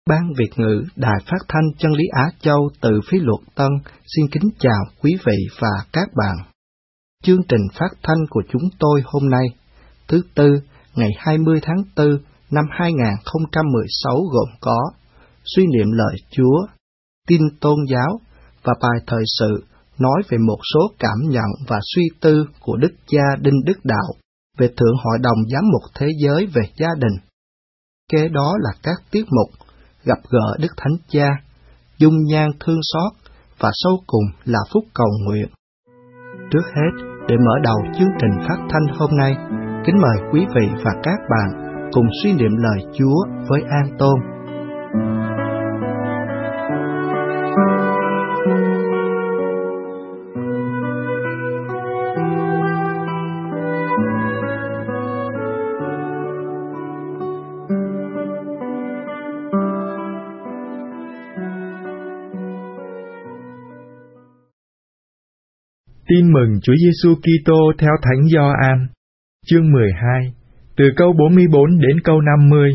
Ban Việt ngữ Đài Phát thanh Chân lý Á Châu từ Phí Luật Tân xin kính chào quý vị và các bạn. Chương trình phát thanh của chúng tôi hôm nay, thứ Tư, ngày 20 tháng 4 năm 2016 gồm có suy niệm lời Chúa, tin tôn giáo và bài thời sự nói về một số cảm nhận và suy tư của Đức cha Đinh Đức Đạo về Thượng Hội đồng Giám mục Thế giới về gia đình. Kế đó là các tiết mục gặp gỡ Đức Thánh Cha, dung nhan thương xót và sâu cùng là phúc cầu nguyện. Trước hết, để mở đầu chương trình phát thanh hôm nay, kính mời quý vị và các bạn cùng suy niệm lời Chúa với An Tôn. Tin mừng Chúa Giêsu Kitô theo Thánh Gioan, chương 12, từ câu 44 đến câu 50.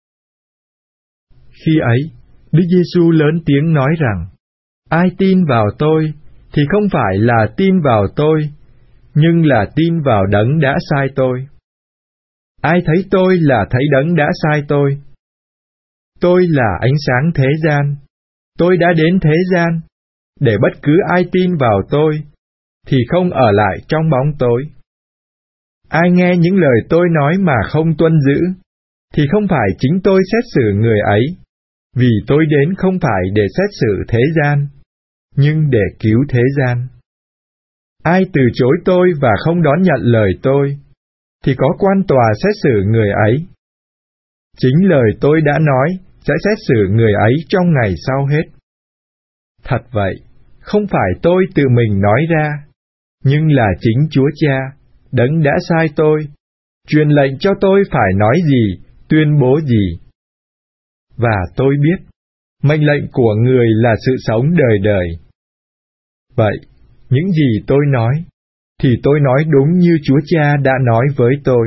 Khi ấy, Đức Giêsu lớn tiếng nói rằng: Ai tin vào tôi thì không phải là tin vào tôi, nhưng là tin vào Đấng đã sai tôi. Ai thấy tôi là thấy Đấng đã sai tôi. Tôi là ánh sáng thế gian. Tôi đã đến thế gian để bất cứ ai tin vào tôi thì không ở lại trong bóng tối. Ai nghe những lời tôi nói mà không tuân giữ, thì không phải chính tôi xét xử người ấy, vì tôi đến không phải để xét xử thế gian, nhưng để cứu thế gian. Ai từ chối tôi và không đón nhận lời tôi, thì có quan tòa xét xử người ấy. Chính lời tôi đã nói sẽ xét xử người ấy trong ngày sau hết. Thật vậy, không phải tôi tự mình nói ra, nhưng là chính Chúa Cha, Đấng đã sai tôi, truyền lệnh cho tôi phải nói gì, tuyên bố gì. Và tôi biết, mệnh lệnh của người là sự sống đời đời. Vậy, những gì tôi nói, thì tôi nói đúng như Chúa Cha đã nói với tôi.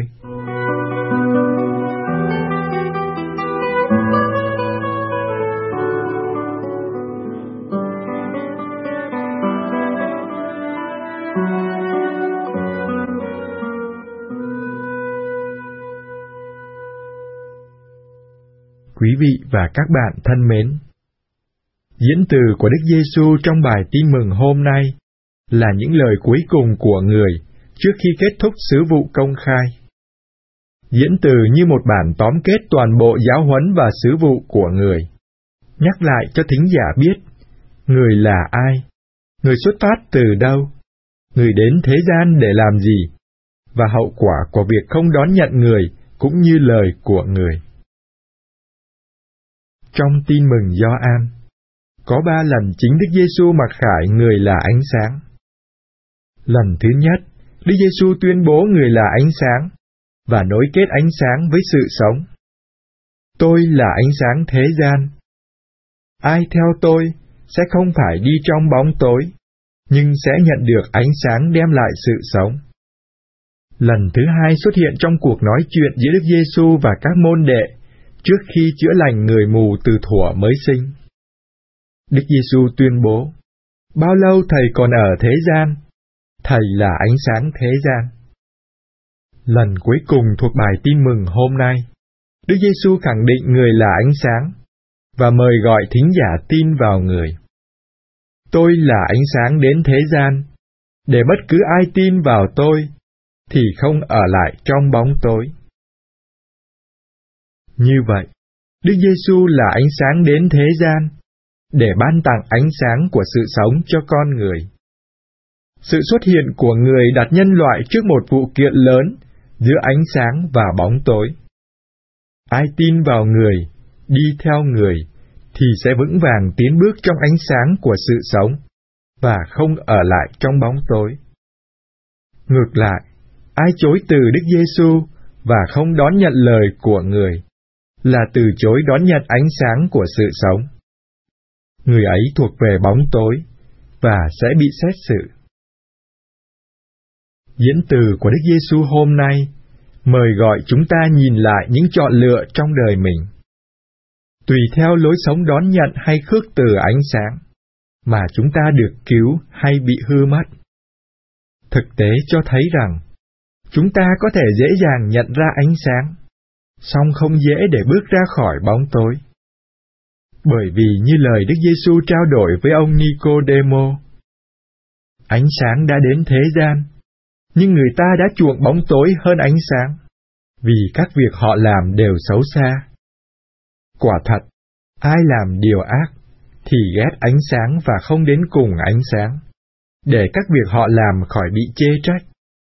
Quý vị và các bạn thân mến, diễn từ của Đức Giêsu trong bài tin mừng hôm nay là những lời cuối cùng của người trước khi kết thúc sứ vụ công khai. Diễn từ như một bản tóm kết toàn bộ giáo huấn và sứ vụ của người, nhắc lại cho thính giả biết người là ai, người xuất phát từ đâu, người đến thế gian để làm gì, và hậu quả của việc không đón nhận người cũng như lời của người. Trong tin mừng Gioan, có 3 lần chính Đức Giêsu mặc khải người là ánh sáng. Lần thứ nhất, Đức Giêsu tuyên bố người là ánh sáng và nối kết ánh sáng với sự sống. Tôi là ánh sáng thế gian. Ai theo tôi sẽ không phải đi trong bóng tối, nhưng sẽ nhận được ánh sáng đem lại sự sống. Lần thứ hai xuất hiện trong cuộc nói chuyện giữa Đức Giêsu và các môn đệ trước khi chữa lành người mù từ thuở mới sinh. Đức Giêsu tuyên bố: Bao lâu Thầy còn ở thế gian, Thầy là ánh sáng thế gian. Lần cuối cùng thuộc bài tin mừng hôm nay, Đức Giêsu khẳng định người là ánh sáng và mời gọi thính giả tin vào người. Tôi là ánh sáng đến thế gian, để bất cứ ai tin vào tôi thì không ở lại trong bóng tối. Như vậy, Đức Giêsu là ánh sáng đến thế gian, để ban tặng ánh sáng của sự sống cho con người. Sự xuất hiện của người đặt nhân loại trước một vụ kiện lớn giữa ánh sáng và bóng tối. Ai tin vào người, đi theo người, thì sẽ vững vàng tiến bước trong ánh sáng của sự sống, và không ở lại trong bóng tối. Ngược lại, ai chối từ Đức Giêsu và không đón nhận lời của người, là từ chối đón nhận ánh sáng của sự sống. Người ấy thuộc về bóng tối và sẽ bị xét xử. Diễn từ của Đức Giêsu hôm nay mời gọi chúng ta nhìn lại những chọn lựa trong đời mình. tùy theo lối sống đón nhận hay khước từ ánh sáng, mà chúng ta được cứu hay bị hư mất. Thực tế cho thấy rằng, chúng ta có thể dễ dàng nhận ra ánh sáng, song không dễ để bước ra khỏi bóng tối. Bởi vì như lời Đức Giêsu trao đổi với ông Nicôđêmô, ánh sáng đã đến thế gian, nhưng người ta đã chuộng bóng tối hơn ánh sáng, vì các việc họ làm đều xấu xa. Quả thật, ai làm điều ác thì ghét ánh sáng và không đến cùng ánh sáng, để các việc họ làm khỏi bị chê trách.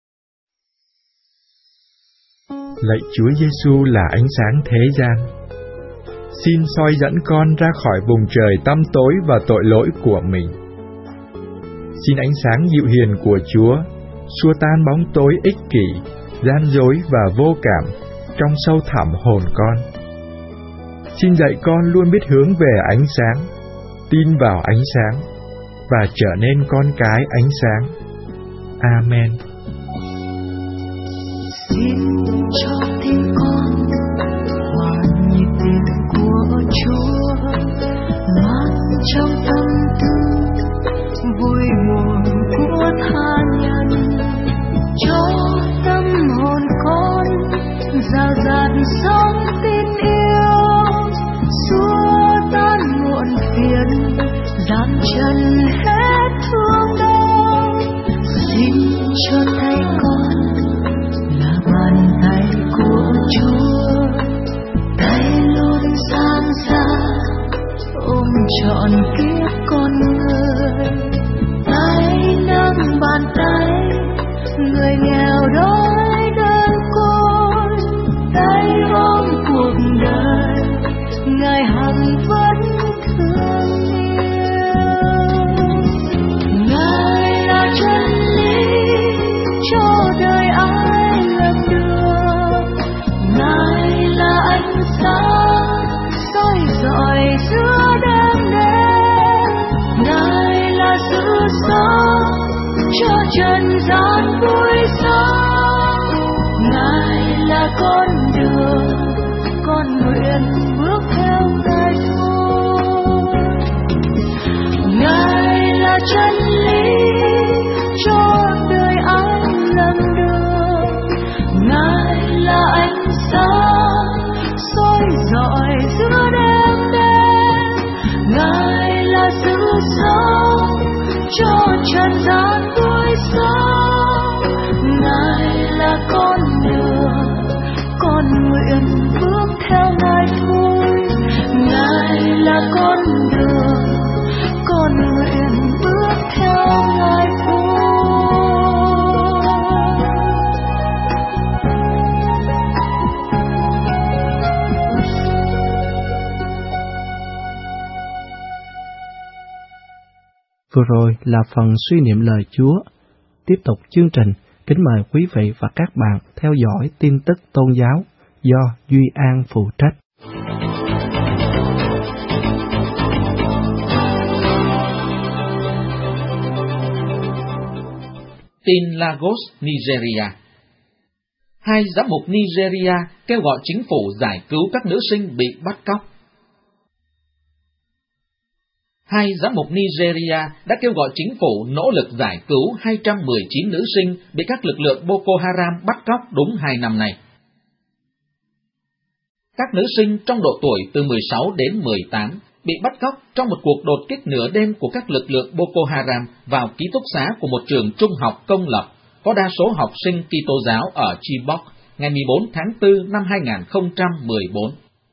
Lạy Chúa Giêsu là ánh sáng thế gian, xin soi dẫn con ra khỏi vùng trời tăm tối và tội lỗi của mình. Xin ánh sáng dịu hiền của Chúa xua tan bóng tối ích kỷ, gian dối và vô cảm trong sâu thẳm hồn con. Xin dạy con luôn biết hướng về ánh sáng, tin vào ánh sáng và trở nên con cái ánh sáng. Amen. Xin cho tim con hòa nhịp tình của Chúa, mang trong tâm tư vui buồn của tha nhân, cho tâm hồn con dào dạt sống tin yêu, xua tan muộn phiền, giảm chân hết thương đau. Xin cho tay con là bàn tay của Chúa, tay luôn sang xa ôm trọn kiếp con người, tay nâng bàn tay người nghèo đói đơn côi, tay ôm cuộc đời Ngài hằng vẫn thương yêu. Ngài là chân lý cho đời ai lần đường, Ngài là ánh sáng soi rọi giữa đêm đen, Ngài là sự sống cho trần gian vui sống, Ngài là con đường con nguyện bước theo Ngài thôi. Ngài là chân lý cho đời ai lầm đường, Ngài là ánh sáng soi rọi giữa đêm đen, Ngài là sự sống cho trần gian vui sống, Ngài là con đường con nguyện bước theo Ngài thôi. Ngài là con đường con nguyện bước theo Ngài thôi. Vừa rồi là phần suy niệm lời Chúa. Tiếp tục chương trình, kính mời quý vị và các bạn theo dõi tin tức tôn giáo do Duy An phụ trách. Tin Lagos, Nigeria. 2 giám mục Nigeria kêu gọi chính phủ giải cứu các nữ sinh bị bắt cóc. 2 giám mục Nigeria đã kêu gọi chính phủ nỗ lực giải cứu 219 nữ sinh bị các lực lượng Boko Haram bắt cóc đúng 2 năm nay. Các nữ sinh trong độ tuổi từ 16 đến 18 bị bắt cóc trong một cuộc đột kích nửa đêm của các lực lượng Boko Haram vào ký túc xá của một trường trung học công lập có đa số học sinh Kitô giáo ở Chibok ngày 14 tháng 4 năm 2014.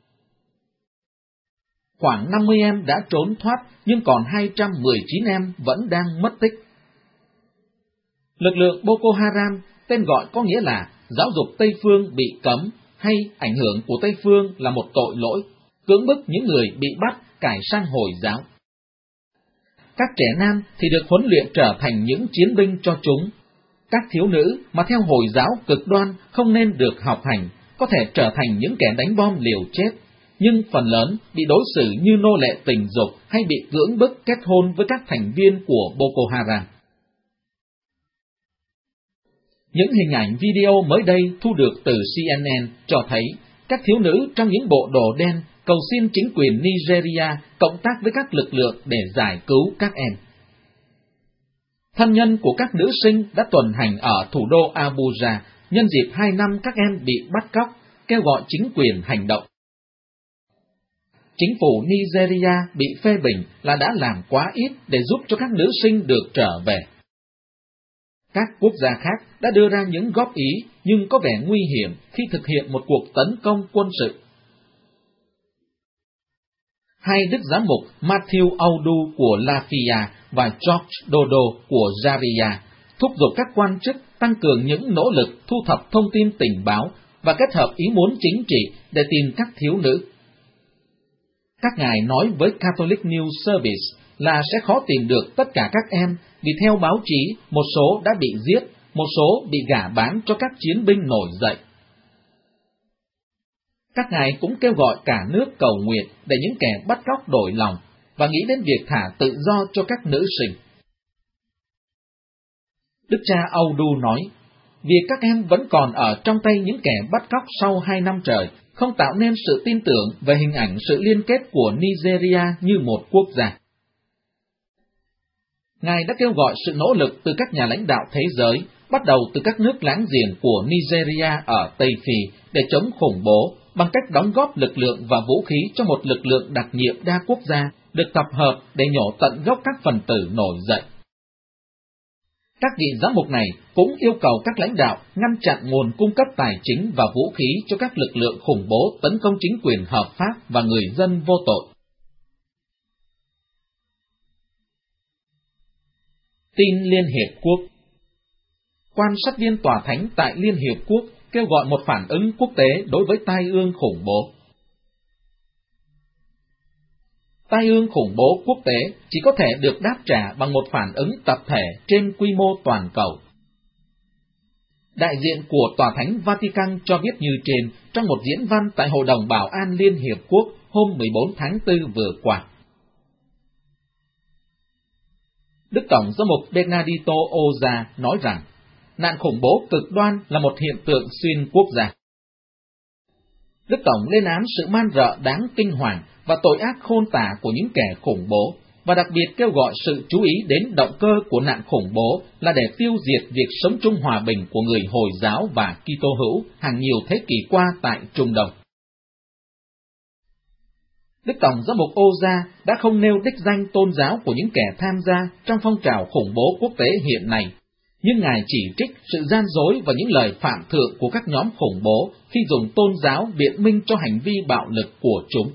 Khoảng 50 em đã trốn thoát, nhưng còn 219 em vẫn đang mất tích. Lực lượng Boko Haram, tên gọi có nghĩa là giáo dục Tây Phương bị cấm, hay ảnh hưởng của Tây Phương là một tội lỗi, cưỡng bức những người bị bắt cải sang Hồi giáo. Các trẻ nam thì được huấn luyện trở thành những chiến binh cho chúng. Các thiếu nữ mà theo Hồi giáo cực đoan không nên được học hành, có thể trở thành những kẻ đánh bom liều chết, nhưng phần lớn bị đối xử như nô lệ tình dục hay bị cưỡng bức kết hôn với các thành viên của Boko Haram. Những hình ảnh video mới đây thu được từ CNN cho thấy các thiếu nữ trong những bộ đồ đen cầu xin chính quyền Nigeria cộng tác với các lực lượng để giải cứu các em. Thân nhân của các nữ sinh đã tuần hành ở thủ đô Abuja nhân dịp 2 năm các em bị bắt cóc, kêu gọi chính quyền hành động. Chính phủ Nigeria bị phê bình là đã làm quá ít để giúp cho các nữ sinh được trở về. Các quốc gia khác đã đưa ra những góp ý nhưng có vẻ nguy hiểm khi thực hiện một cuộc tấn công quân sự. Hai đức giám mục Matthew Audu của Lafia và George Dodo của Zaria thúc giục các quan chức tăng cường những nỗ lực thu thập thông tin tình báo và kết hợp ý muốn chính trị để tìm các thiếu nữ. Các ngài nói với Catholic News Service là sẽ khó tìm được tất cả các em vì theo báo chí, một số đã bị giết, một số bị gả bán cho các chiến binh nổi dậy. Các ngài cũng kêu gọi cả nước cầu nguyện để những kẻ bắt cóc đổi lòng và nghĩ đến việc thả tự do cho các nữ sinh. Đức cha Audu nói, việc các em vẫn còn ở trong tay những kẻ bắt cóc sau 2 năm trời không tạo nên sự tin tưởng về hình ảnh sự liên kết của Nigeria như một quốc gia. Ngài đã kêu gọi sự nỗ lực từ các nhà lãnh đạo thế giới, bắt đầu từ các nước láng giềng của Nigeria ở Tây Phi để chống khủng bố bằng cách đóng góp lực lượng và vũ khí cho một lực lượng đặc nhiệm đa quốc gia được tập hợp để nhổ tận gốc các phần tử nổi dậy. Các vị giám mục này cũng yêu cầu các lãnh đạo ngăn chặn nguồn cung cấp tài chính và vũ khí cho các lực lượng khủng bố tấn công chính quyền hợp pháp và người dân vô tội. Tin Liên Hiệp Quốc. Quan sát viên tòa thánh tại Liên Hiệp Quốc kêu gọi một phản ứng quốc tế đối với tai ương khủng bố. Tai ương khủng bố quốc tế chỉ có thể được đáp trả bằng một phản ứng tập thể trên quy mô toàn cầu. Đại diện của Tòa Thánh Vatican cho biết như trên trong một diễn văn tại Hội đồng Bảo an Liên Hiệp Quốc hôm 14 tháng 4 vừa qua. Đức Tổng giám mục Bernardito Oza nói rằng, nạn khủng bố cực đoan là một hiện tượng xuyên quốc gia. Đức Tổng lên án sự man rợ đáng kinh hoàng và tội ác khôn tả của những kẻ khủng bố, và đặc biệt kêu gọi sự chú ý đến động cơ của nạn khủng bố là để tiêu diệt việc sống chung hòa bình của người Hồi giáo và Kitô hữu hàng nhiều thế kỷ qua tại Trung Đông. Đức Tổng giám mục Oza đã không nêu đích danh tôn giáo của những kẻ tham gia trong phong trào khủng bố quốc tế hiện nay, nhưng Ngài chỉ trích sự gian dối và những lời phạm thượng của các nhóm khủng bố khi dùng tôn giáo biện minh cho hành vi bạo lực của chúng.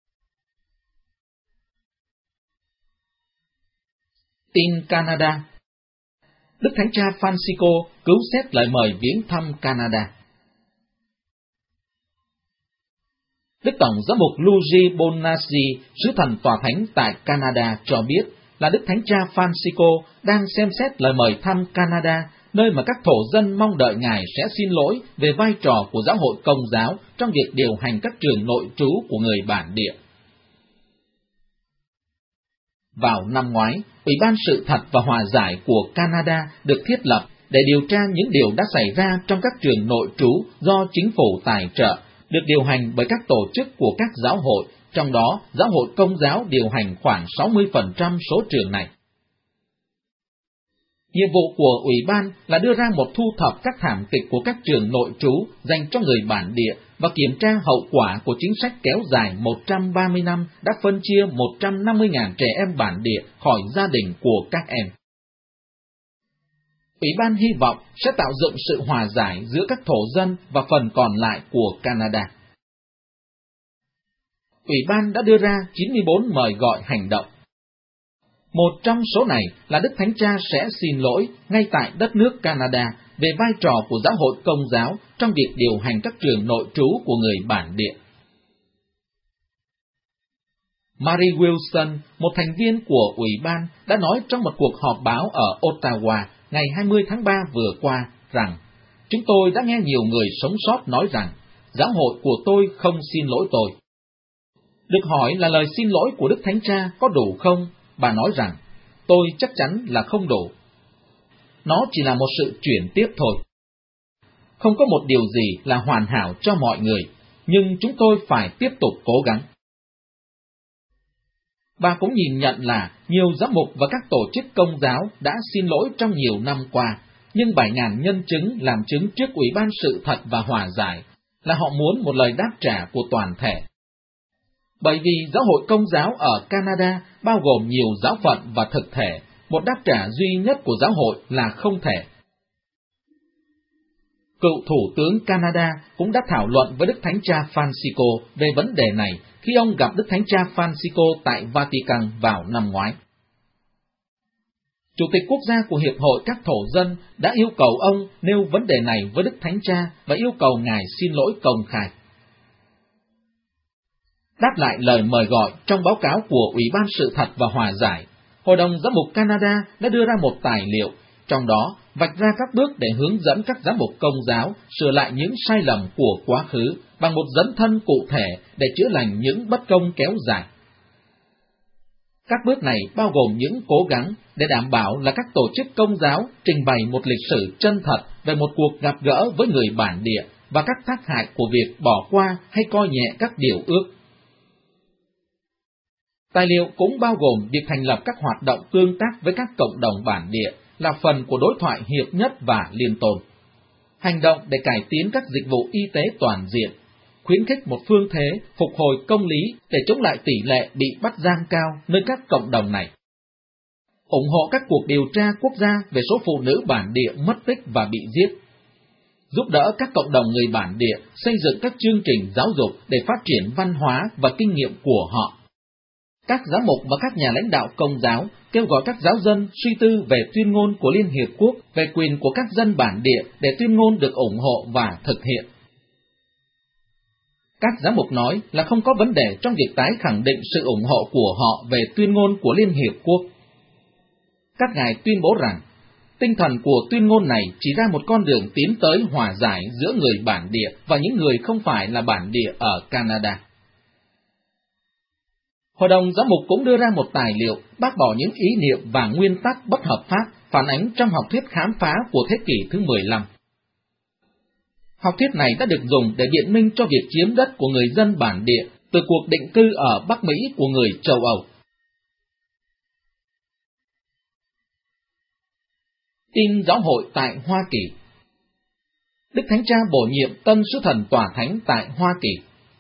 Tin Canada. Đức Thánh cha Francisco cứu xét lời mời viếng thăm Canada. Đức Tổng giám mục Luigi Bonazzi, sứ thần tòa thánh tại Canada cho biết là Đức Thánh cha Francisco đang xem xét lời mời thăm Canada, nơi mà các thổ dân mong đợi Ngài sẽ xin lỗi về vai trò của giáo hội Công giáo trong việc điều hành các trường nội trú của người bản địa. Vào năm ngoái, Ủy ban Sự thật và Hòa giải của Canada được thiết lập để điều tra những điều đã xảy ra trong các trường nội trú do chính phủ tài trợ, được điều hành bởi các tổ chức của các giáo hội, trong đó giáo hội Công giáo điều hành khoảng 60% số trường này. Nhiệm vụ của Ủy ban là đưa ra một thu thập các thảm kịch của các trường nội trú dành cho người bản địa và kiểm tra hậu quả của chính sách kéo dài 130 năm đã phân chia 150.000 trẻ em bản địa khỏi gia đình của các em. Ủy ban hy vọng sẽ tạo dựng sự hòa giải giữa các thổ dân và phần còn lại của Canada. Ủy ban đã đưa ra 94 mời gọi hành động. Một trong số này là Đức Thánh Cha sẽ xin lỗi ngay tại đất nước Canada về vai trò của giáo hội Công giáo trong việc điều hành các trường nội trú của người bản địa. Mary Wilson, một thành viên của Ủy ban, đã nói trong một cuộc họp báo ở Ottawa ngày 20 tháng 3 vừa qua rằng, chúng tôi đã nghe nhiều người sống sót nói rằng, giáo hội của tôi không xin lỗi tôi. Được hỏi là lời xin lỗi của Đức Thánh Cha có đủ không? Bà nói rằng, tôi chắc chắn là không đủ. Nó chỉ là một sự chuyển tiếp thôi. Không có một điều gì là hoàn hảo cho mọi người, nhưng chúng tôi phải tiếp tục cố gắng. Bà cũng nhìn nhận là nhiều giám mục và các tổ chức công giáo đã xin lỗi trong nhiều năm qua, nhưng 7.000 nhân chứng làm chứng trước Ủy ban Sự Thật và Hòa Giải là họ muốn một lời đáp trả của toàn thể. Bởi vì giáo hội công giáo ở Canada bao gồm nhiều giáo phận và thực thể, một đáp trả duy nhất của giáo hội là không thể. Cựu Thủ tướng Canada cũng đã thảo luận với Đức Thánh Cha Francisco về vấn đề này khi ông gặp Đức Thánh Cha Francisco tại Vatican vào năm ngoái. Chủ tịch quốc gia của Hiệp hội các thổ dân đã yêu cầu ông nêu vấn đề này với Đức Thánh Cha và yêu cầu Ngài xin lỗi công khai. Đáp lại lời mời gọi trong báo cáo của Ủy ban Sự Thật và Hòa Giải, Hội đồng Giám mục Canada đã đưa ra một tài liệu, trong đó vạch ra các bước để hướng dẫn các giám mục công giáo sửa lại những sai lầm của quá khứ bằng một dấn thân cụ thể để chữa lành những bất công kéo dài. Các bước này bao gồm những cố gắng để đảm bảo là các tổ chức công giáo trình bày một lịch sử chân thật về một cuộc gặp gỡ với người bản địa và các tác hại của việc bỏ qua hay coi nhẹ các điều ước. Tài liệu cũng bao gồm việc thành lập các hoạt động tương tác với các cộng đồng bản địa là phần của đối thoại hiệp nhất và liên tôn, hành động để cải tiến các dịch vụ y tế toàn diện, khuyến khích một phương thế phục hồi công lý để chống lại tỷ lệ bị bắt giam cao nơi các cộng đồng này, ủng hộ các cuộc điều tra quốc gia về số phụ nữ bản địa mất tích và bị giết, giúp đỡ các cộng đồng người bản địa xây dựng các chương trình giáo dục để phát triển văn hóa và kinh nghiệm của họ. Các giám mục và các nhà lãnh đạo công giáo kêu gọi các giáo dân suy tư về tuyên ngôn của Liên Hiệp Quốc về quyền của các dân bản địa để tuyên ngôn được ủng hộ và thực hiện. Các giám mục nói là không có vấn đề trong việc tái khẳng định sự ủng hộ của họ về tuyên ngôn của Liên Hiệp Quốc. Các ngài tuyên bố rằng, tinh thần của tuyên ngôn này chỉ ra một con đường tiến tới hòa giải giữa người bản địa và những người không phải là bản địa ở Canada. Hội đồng giám mục cũng đưa ra một tài liệu bác bỏ những ý niệm và nguyên tắc bất hợp pháp phản ánh trong học thuyết khám phá của thế kỷ thứ 15. Học thuyết này đã được dùng để biện minh cho việc chiếm đất của người dân bản địa từ cuộc định cư ở Bắc Mỹ của người châu Âu. Tin giáo hội tại Hoa Kỳ. Đức Thánh Cha bổ nhiệm tân sứ thần tòa thánh tại Hoa Kỳ.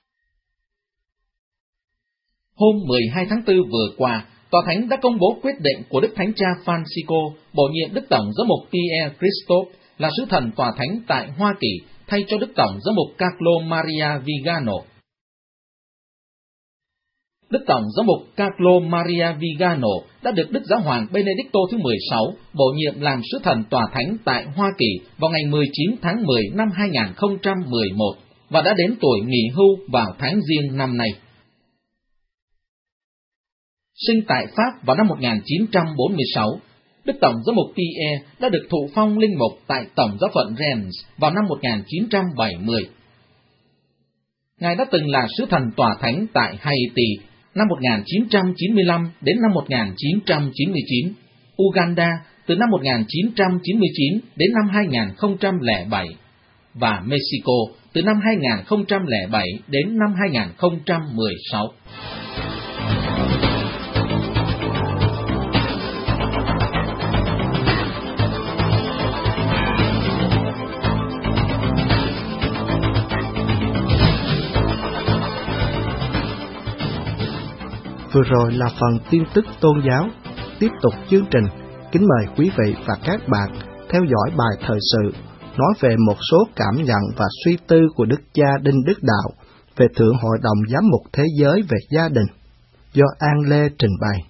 Hôm 12 tháng 4 vừa qua, Tòa Thánh đã công bố quyết định của Đức Thánh Cha Francisco bổ nhiệm Đức Tổng Giám mục Pierre Christophe là sứ thần Tòa Thánh tại Hoa Kỳ thay cho Đức Tổng Giám mục Carlo Maria Vigano. Đức Tổng Giám mục Carlo Maria Vigano đã được Đức Giáo hoàng Benedicto thứ 16 bổ nhiệm làm sứ thần Tòa Thánh tại Hoa Kỳ vào ngày 19 tháng 10 năm 2011 và đã đến tuổi nghỉ hưu vào tháng Giêng năm nay. Sinh tại Pháp vào năm 1946, Đức Tổng Giám mục Pierre đã được thụ phong linh mục tại Tổng giáo phận Rennes vào năm 1970. Ngài đã từng là sứ thần Tòa Thánh tại Haiti năm 1995 đến năm 1999, Uganda từ năm 1999 đến năm 2007 và Mexico từ năm 2007 đến năm 2016. Vừa rồi là phần tin tức tôn giáo. Tiếp tục chương trình, kính mời quý vị và các bạn theo dõi bài thời sự nói về một số cảm nhận và suy tư của Đức cha Đinh Đức Đạo về Thượng Hội đồng Giám mục Thế giới về gia đình, do An Lê trình bày.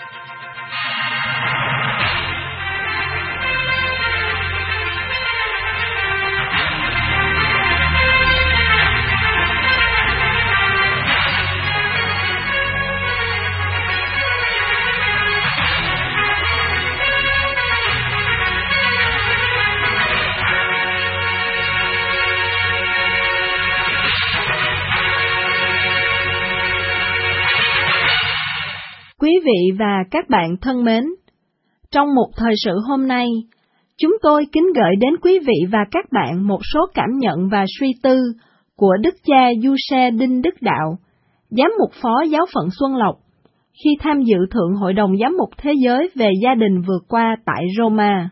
Quý vị và các bạn thân mến, trong một thời sự hôm nay, chúng tôi kính gửi đến quý vị và các bạn một số cảm nhận và suy tư của Đức cha Giuse Đinh Đức Đạo, Giám mục Phó Giáo phận Xuân Lộc, khi tham dự Thượng Hội đồng Giám mục Thế giới về gia đình vừa qua tại Roma.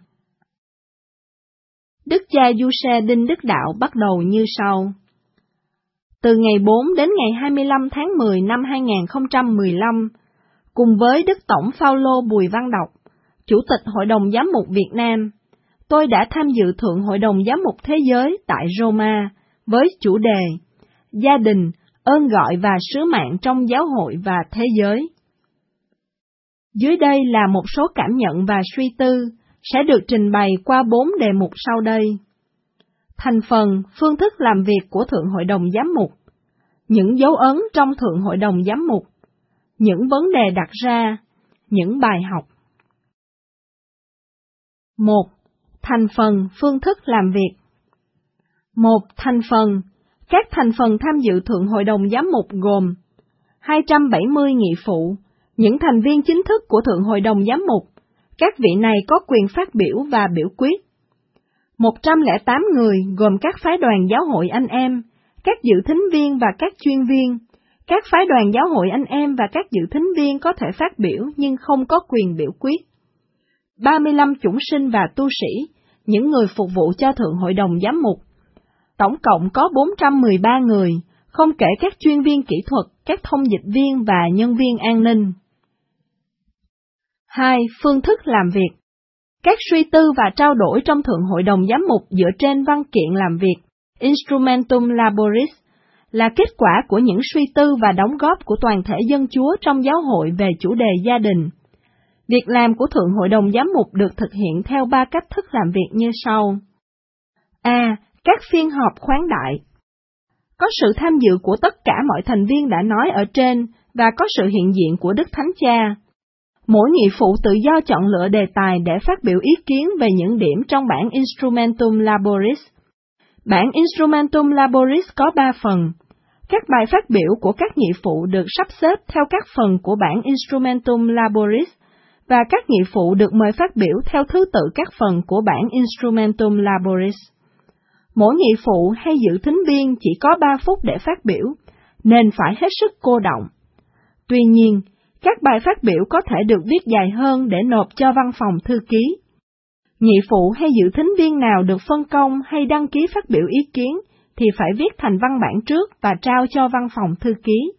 Đức cha Giuse Đinh Đức Đạo bắt đầu như sau. Từ ngày 4 đến ngày 25 tháng 10 năm 2015, cùng với Đức Tổng Phao-lô Bùi Văn Đọc, Chủ tịch Hội đồng Giám mục Việt Nam, tôi đã tham dự Thượng Hội đồng Giám mục Thế giới tại Roma với chủ đề Gia đình, ơn gọi và sứ mạng trong giáo hội và thế giới. Dưới đây là một số cảm nhận và suy tư sẽ được trình bày qua 4 đề mục sau đây. Thành phần, phương thức làm việc của Thượng Hội đồng Giám mục, những dấu ấn trong Thượng Hội đồng Giám mục, những vấn đề đặt ra, những bài học. 1. Thành phần, phương thức làm việc. 1. Thành phần. Các thành phần tham dự Thượng Hội đồng Giám mục gồm 270 nghị phụ, những thành viên chính thức của Thượng Hội đồng Giám mục. Các vị này có quyền phát biểu và biểu quyết. 108 người gồm các phái đoàn giáo hội anh em, các dự thính viên và các chuyên viên. Các phái đoàn giáo hội anh em và các dự thính viên có thể phát biểu nhưng không có quyền biểu quyết. 35 chủng sinh và tu sĩ, những người phục vụ cho Thượng Hội đồng Giám mục. Tổng cộng có 413 người, không kể các chuyên viên kỹ thuật, các thông dịch viên và nhân viên an ninh. 2. Phương thức làm việc. Các suy tư và trao đổi trong Thượng Hội đồng Giám mục dựa trên văn kiện làm việc, Instrumentum Laboris, là kết quả của những suy tư và đóng góp của toàn thể dân Chúa trong giáo hội về chủ đề gia đình. Việc làm của Thượng Hội đồng Giám mục được thực hiện theo 3 cách thức làm việc như sau. A. Các phiên họp khoáng đại. Có sự tham dự của tất cả mọi thành viên đã nói ở trên và có sự hiện diện của Đức Thánh Cha. Mỗi nghị phụ tự do chọn lựa đề tài để phát biểu ý kiến về những điểm trong bản Instrumentum Laboris. Bản Instrumentum Laboris có 3 phần. Các bài phát biểu của các nghị phụ được sắp xếp theo các phần của bản Instrumentum Laboris, và các nghị phụ được mời phát biểu theo thứ tự các phần của bản Instrumentum Laboris. Mỗi nghị phụ hay dự thính viên chỉ có 3 phút để phát biểu, nên phải hết sức cô đọng. Tuy nhiên, các bài phát biểu có thể được viết dài hơn để nộp cho văn phòng thư ký. Nghị phụ hay dự thính viên nào được phân công hay đăng ký phát biểu ý kiến thì phải viết thành văn bản trước và trao cho văn phòng thư ký.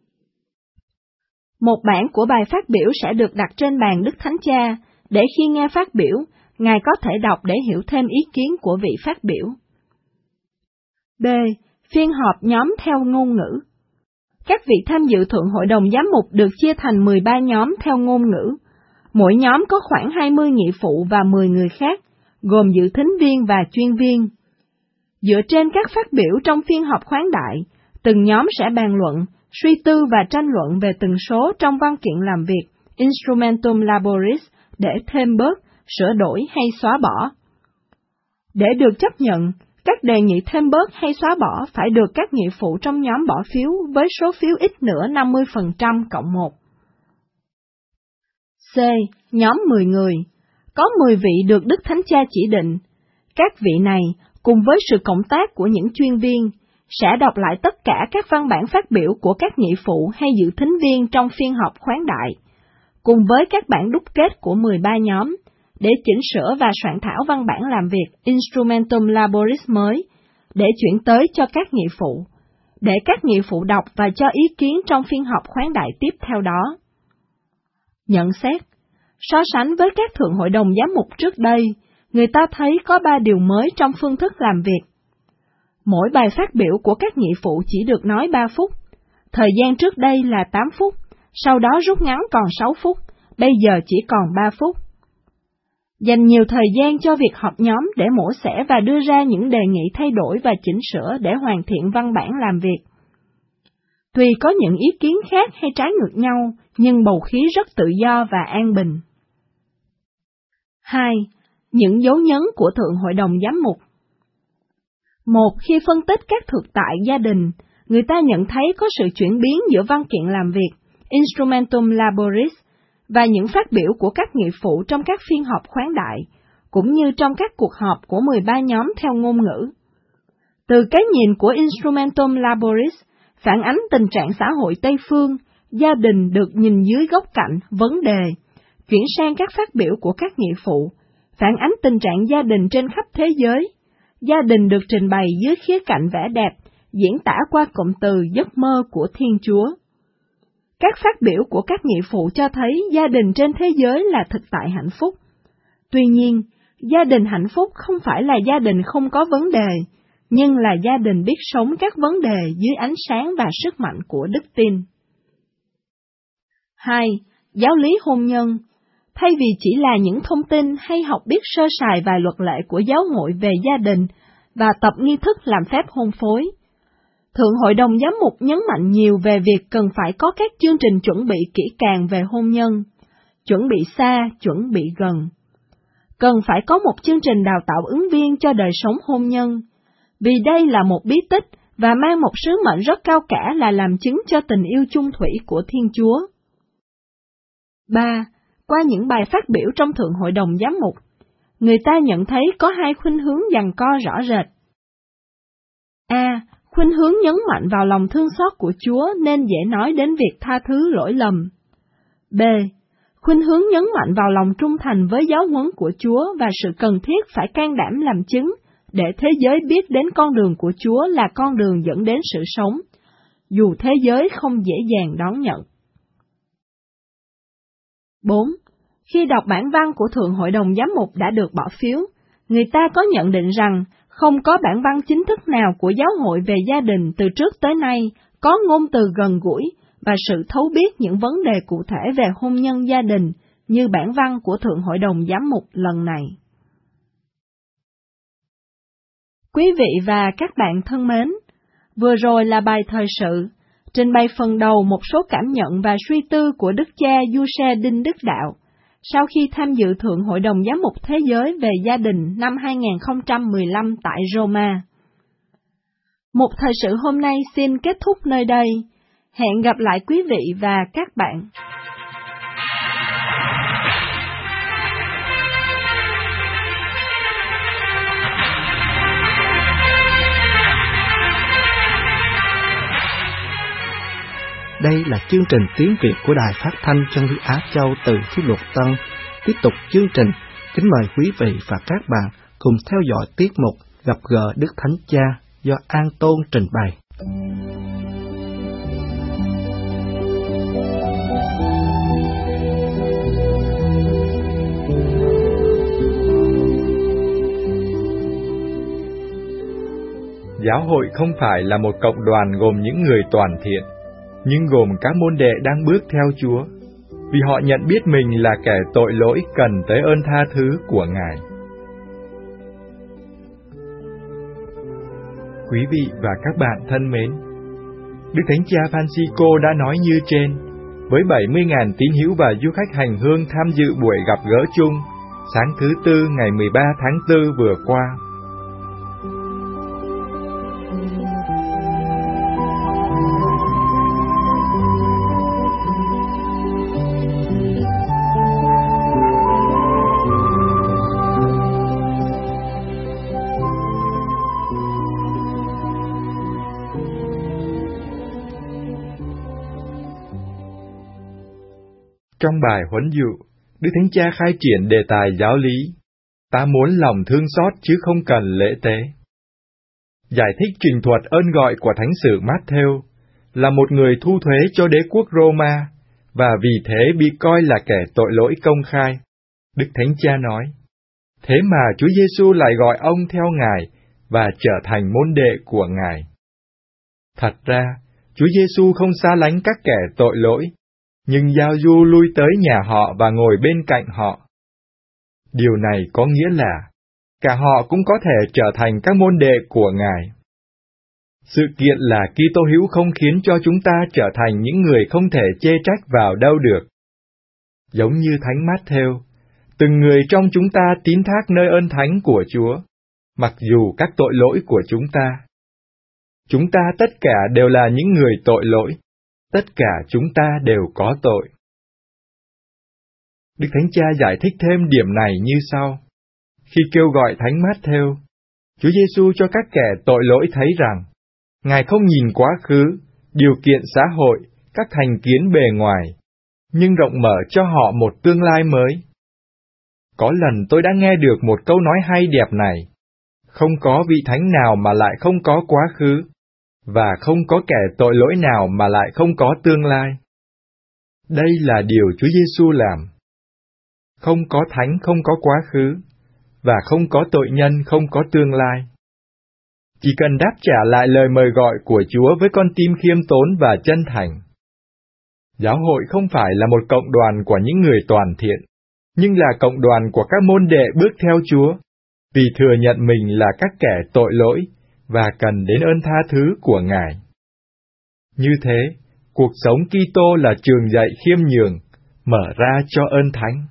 Một bản của bài phát biểu sẽ được đặt trên bàn Đức Thánh Cha, để khi nghe phát biểu, Ngài có thể đọc để hiểu thêm ý kiến của vị phát biểu. B. Phiên họp nhóm theo ngôn ngữ. Các vị tham dự Thượng Hội đồng Giám mục được chia thành 13 nhóm theo ngôn ngữ. Mỗi nhóm có khoảng 20 nghị phụ và 10 người khác, gồm dự thính viên và chuyên viên. Dựa trên các phát biểu trong phiên họp khoáng đại, từng nhóm sẽ bàn luận, suy tư và tranh luận về từng số trong văn kiện làm việc, Instrumentum Laboris, để thêm bớt, sửa đổi hay xóa bỏ. Để được chấp nhận, các đề nghị thêm bớt hay xóa bỏ phải được các nghị phụ trong nhóm bỏ phiếu với số phiếu ít nữa 50% cộng 1. C. Nhóm 10 người. Có 10 vị được Đức Thánh Cha chỉ định. Các vị này, cùng với sự cộng tác của những chuyên viên, sẽ đọc lại tất cả các văn bản phát biểu của các nghị phụ hay dự thính viên trong phiên họp khoáng đại, cùng với các bản đúc kết của 13 nhóm, để chỉnh sửa và soạn thảo văn bản làm việc Instrumentum Laboris mới, để chuyển tới cho các nghị phụ, để các nghị phụ đọc và cho ý kiến trong phiên họp khoáng đại tiếp theo đó. Nhận xét, so sánh với các Thượng Hội đồng Giám mục trước đây, người ta thấy có 3 điều mới trong phương thức làm việc. Mỗi bài phát biểu của các nghị phụ chỉ được nói 3 phút, thời gian trước đây là 8 phút, sau đó rút ngắn còn 6 phút, bây giờ chỉ còn 3 phút. Dành nhiều thời gian cho việc họp nhóm để mổ xẻ và đưa ra những đề nghị thay đổi và chỉnh sửa để hoàn thiện văn bản làm việc. Tuy có những ý kiến khác hay trái ngược nhau, nhưng bầu khí rất tự do và an bình. 2. Những dấu nhấn của Thượng Hội đồng Giám mục. 1. Khi phân tích các thực tại gia đình, người ta nhận thấy có sự chuyển biến giữa văn kiện làm việc, Instrumentum Laboris, và những phát biểu của các nghị phụ trong các phiên họp khoáng đại, cũng như trong các cuộc họp của 13 nhóm theo ngôn ngữ. Từ cái nhìn của Instrumentum Laboris, phản ánh tình trạng xã hội Tây Phương, gia đình được nhìn dưới góc cạnh vấn đề, chuyển sang các phát biểu của các nghĩa phụ, phản ánh tình trạng gia đình trên khắp thế giới. Gia đình được trình bày dưới khía cạnh vẻ đẹp, diễn tả qua cụm từ giấc mơ của Thiên Chúa. Các phát biểu của các nghĩa phụ cho thấy gia đình trên thế giới là thực tại hạnh phúc. Tuy nhiên, gia đình hạnh phúc không phải là gia đình không có vấn đề, nhưng là gia đình biết sống các vấn đề dưới ánh sáng và sức mạnh của đức tin. 2. Giáo lý hôn nhân. Thay vì chỉ là những thông tin hay học biết sơ sài vài luật lệ của giáo hội về gia đình và tập nghi thức làm phép hôn phối, Thượng Hội đồng Giám mục nhấn mạnh nhiều về việc cần phải có các chương trình chuẩn bị kỹ càng về hôn nhân, chuẩn bị xa, chuẩn bị gần. Cần phải có một chương trình đào tạo ứng viên cho đời sống hôn nhân, vì đây là một bí tích và mang một sứ mệnh rất cao cả là làm chứng cho tình yêu chung thủy của Thiên Chúa. 3. Qua những bài phát biểu trong Thượng Hội đồng Giám mục, người ta nhận thấy có hai khuynh hướng giằng co rõ rệt. A. Khuynh hướng nhấn mạnh vào lòng thương xót của Chúa nên dễ nói đến việc tha thứ lỗi lầm. B. Khuynh hướng nhấn mạnh vào lòng trung thành với giáo huấn của Chúa và sự cần thiết phải can đảm làm chứng để thế giới biết đến con đường của Chúa là con đường dẫn đến sự sống, dù thế giới không dễ dàng đón nhận. 4. Khi đọc bản văn của Thượng Hội đồng Giám mục đã được bỏ phiếu, người ta có nhận định rằng không có bản văn chính thức nào của giáo hội về gia đình từ trước tới nay có ngôn từ gần gũi và sự thấu biết những vấn đề cụ thể về hôn nhân gia đình như bản văn của Thượng Hội đồng Giám mục lần này. Quý vị và các bạn thân mến, vừa rồi là bài thời sự, trình bày phần đầu một số cảm nhận và suy tư của Đức cha Giuse Đinh Đức Đạo, sau khi tham dự Thượng Hội đồng Giám mục Thế giới về gia đình năm 2015 tại Roma. Một thời sự hôm nay xin kết thúc nơi đây. Hẹn gặp lại quý vị và các bạn. Đây là chương trình tiếng Việt của Đài Phát thanh Chân lý Á Châu từ Phúc Luật Tân. Tiếp tục chương trình, kính mời quý vị và các bạn cùng theo dõi tiết mục Gặp gỡ Đức Thánh Cha do An Tôn trình bày. Giáo hội không phải là một cộng đoàn gồm những người toàn thiện, nhưng gồm các môn đệ đang bước theo Chúa, vì họ nhận biết mình là kẻ tội lỗi cần tới ơn tha thứ của Ngài. Quý vị và các bạn thân mến, Đức Thánh Cha Francisco đã nói như trên, với 70.000 tín hữu và du khách hành hương tham dự buổi gặp gỡ chung sáng thứ Tư ngày 13 tháng 4 vừa qua. Trong bài huấn dụ, Đức Thánh Cha khai triển đề tài giáo lý, ta muốn lòng thương xót chứ không cần lễ tế. Giải thích trình thuật ơn gọi của Thánh sử Matthew là một người thu thuế cho đế quốc Roma, và vì thế bị coi là kẻ tội lỗi công khai. Đức Thánh Cha nói, thế mà Chúa Giêsu lại gọi ông theo Ngài và trở thành môn đệ của Ngài. Thật ra, Chúa Giêsu không xa lánh các kẻ tội lỗi, nhưng giao du lui tới nhà họ và ngồi bên cạnh họ. Điều này có nghĩa là, cả họ cũng có thể trở thành các môn đệ của Ngài. Sự kiện là Kitô hữu không khiến cho chúng ta trở thành những người không thể chê trách vào đâu được. Giống như Thánh Matthew, từng người trong chúng ta tín thác nơi ơn thánh của Chúa, mặc dù các tội lỗi của chúng ta. Chúng ta tất cả đều là những người tội lỗi. Tất cả chúng ta đều có tội. Đức Thánh Cha giải thích thêm điểm này như sau. Khi kêu gọi Thánh Matthew, Chúa Giêsu cho các kẻ tội lỗi thấy rằng, Ngài không nhìn quá khứ, điều kiện xã hội, các thành kiến bề ngoài, nhưng rộng mở cho họ một tương lai mới. Có lần tôi đã nghe được một câu nói hay đẹp này: không có vị thánh nào mà lại không có quá khứ, và không có kẻ tội lỗi nào mà lại không có tương lai. Đây là điều Chúa Giêsu làm. Không có thánh không có quá khứ, và không có tội nhân không có tương lai. Chỉ cần đáp trả lại lời mời gọi của Chúa với con tim khiêm tốn và chân thành. Giáo hội không phải là một cộng đoàn của những người toàn thiện, nhưng là cộng đoàn của các môn đệ bước theo Chúa, vì thừa nhận mình là các kẻ tội lỗi và cần đến ơn tha thứ của Ngài. Như thế, cuộc sống Kitô là trường dạy khiêm nhường, mở ra cho ơn thánh.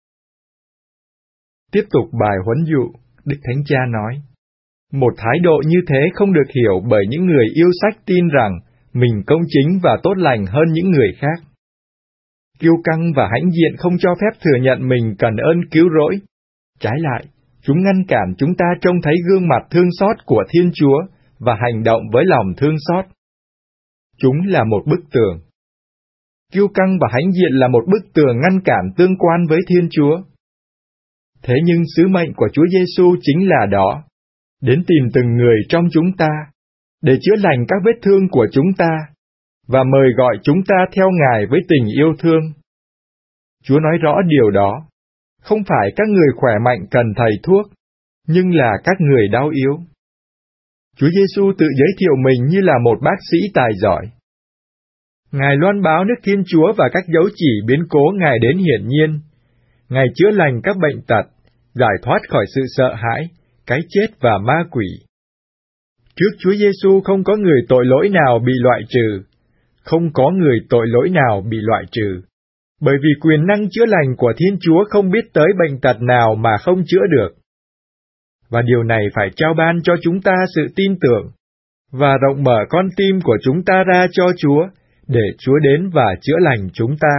Tiếp tục bài huấn dụ, Đức Thánh Cha nói, một thái độ như thế không được hiểu bởi những người yêu sách tin rằng mình công chính và tốt lành hơn những người khác. Kiêu căng và hãnh diện không cho phép thừa nhận mình cần ơn cứu rỗi. Trái lại, chúng ngăn cản chúng ta trông thấy gương mặt thương xót của Thiên Chúa và hành động với lòng thương xót. Chúng là một bức tường. Kiêu căng và hãnh diện là một bức tường ngăn cản tương quan với Thiên Chúa. Thế nhưng sứ mệnh của Chúa Giêsu chính là đó, đến tìm từng người trong chúng ta, để chữa lành các vết thương của chúng ta, và mời gọi chúng ta theo Ngài với tình yêu thương. Chúa nói rõ điều đó, không phải các người khỏe mạnh cần thầy thuốc, nhưng là các người đau yếu. Chúa Giêsu tự giới thiệu mình như là một bác sĩ tài giỏi. Ngài loan báo nước Thiên Chúa và các dấu chỉ biến cố Ngài đến hiển nhiên. Ngài chữa lành các bệnh tật, giải thoát khỏi sự sợ hãi, cái chết và ma quỷ. Trước Chúa Giêsu không có người tội lỗi nào bị loại trừ, không có người tội lỗi nào bị loại trừ, bởi vì quyền năng chữa lành của Thiên Chúa không biết tới bệnh tật nào mà không chữa được. Và điều này phải trao ban cho chúng ta sự tin tưởng, và rộng mở con tim của chúng ta ra cho Chúa, để Chúa đến và chữa lành chúng ta.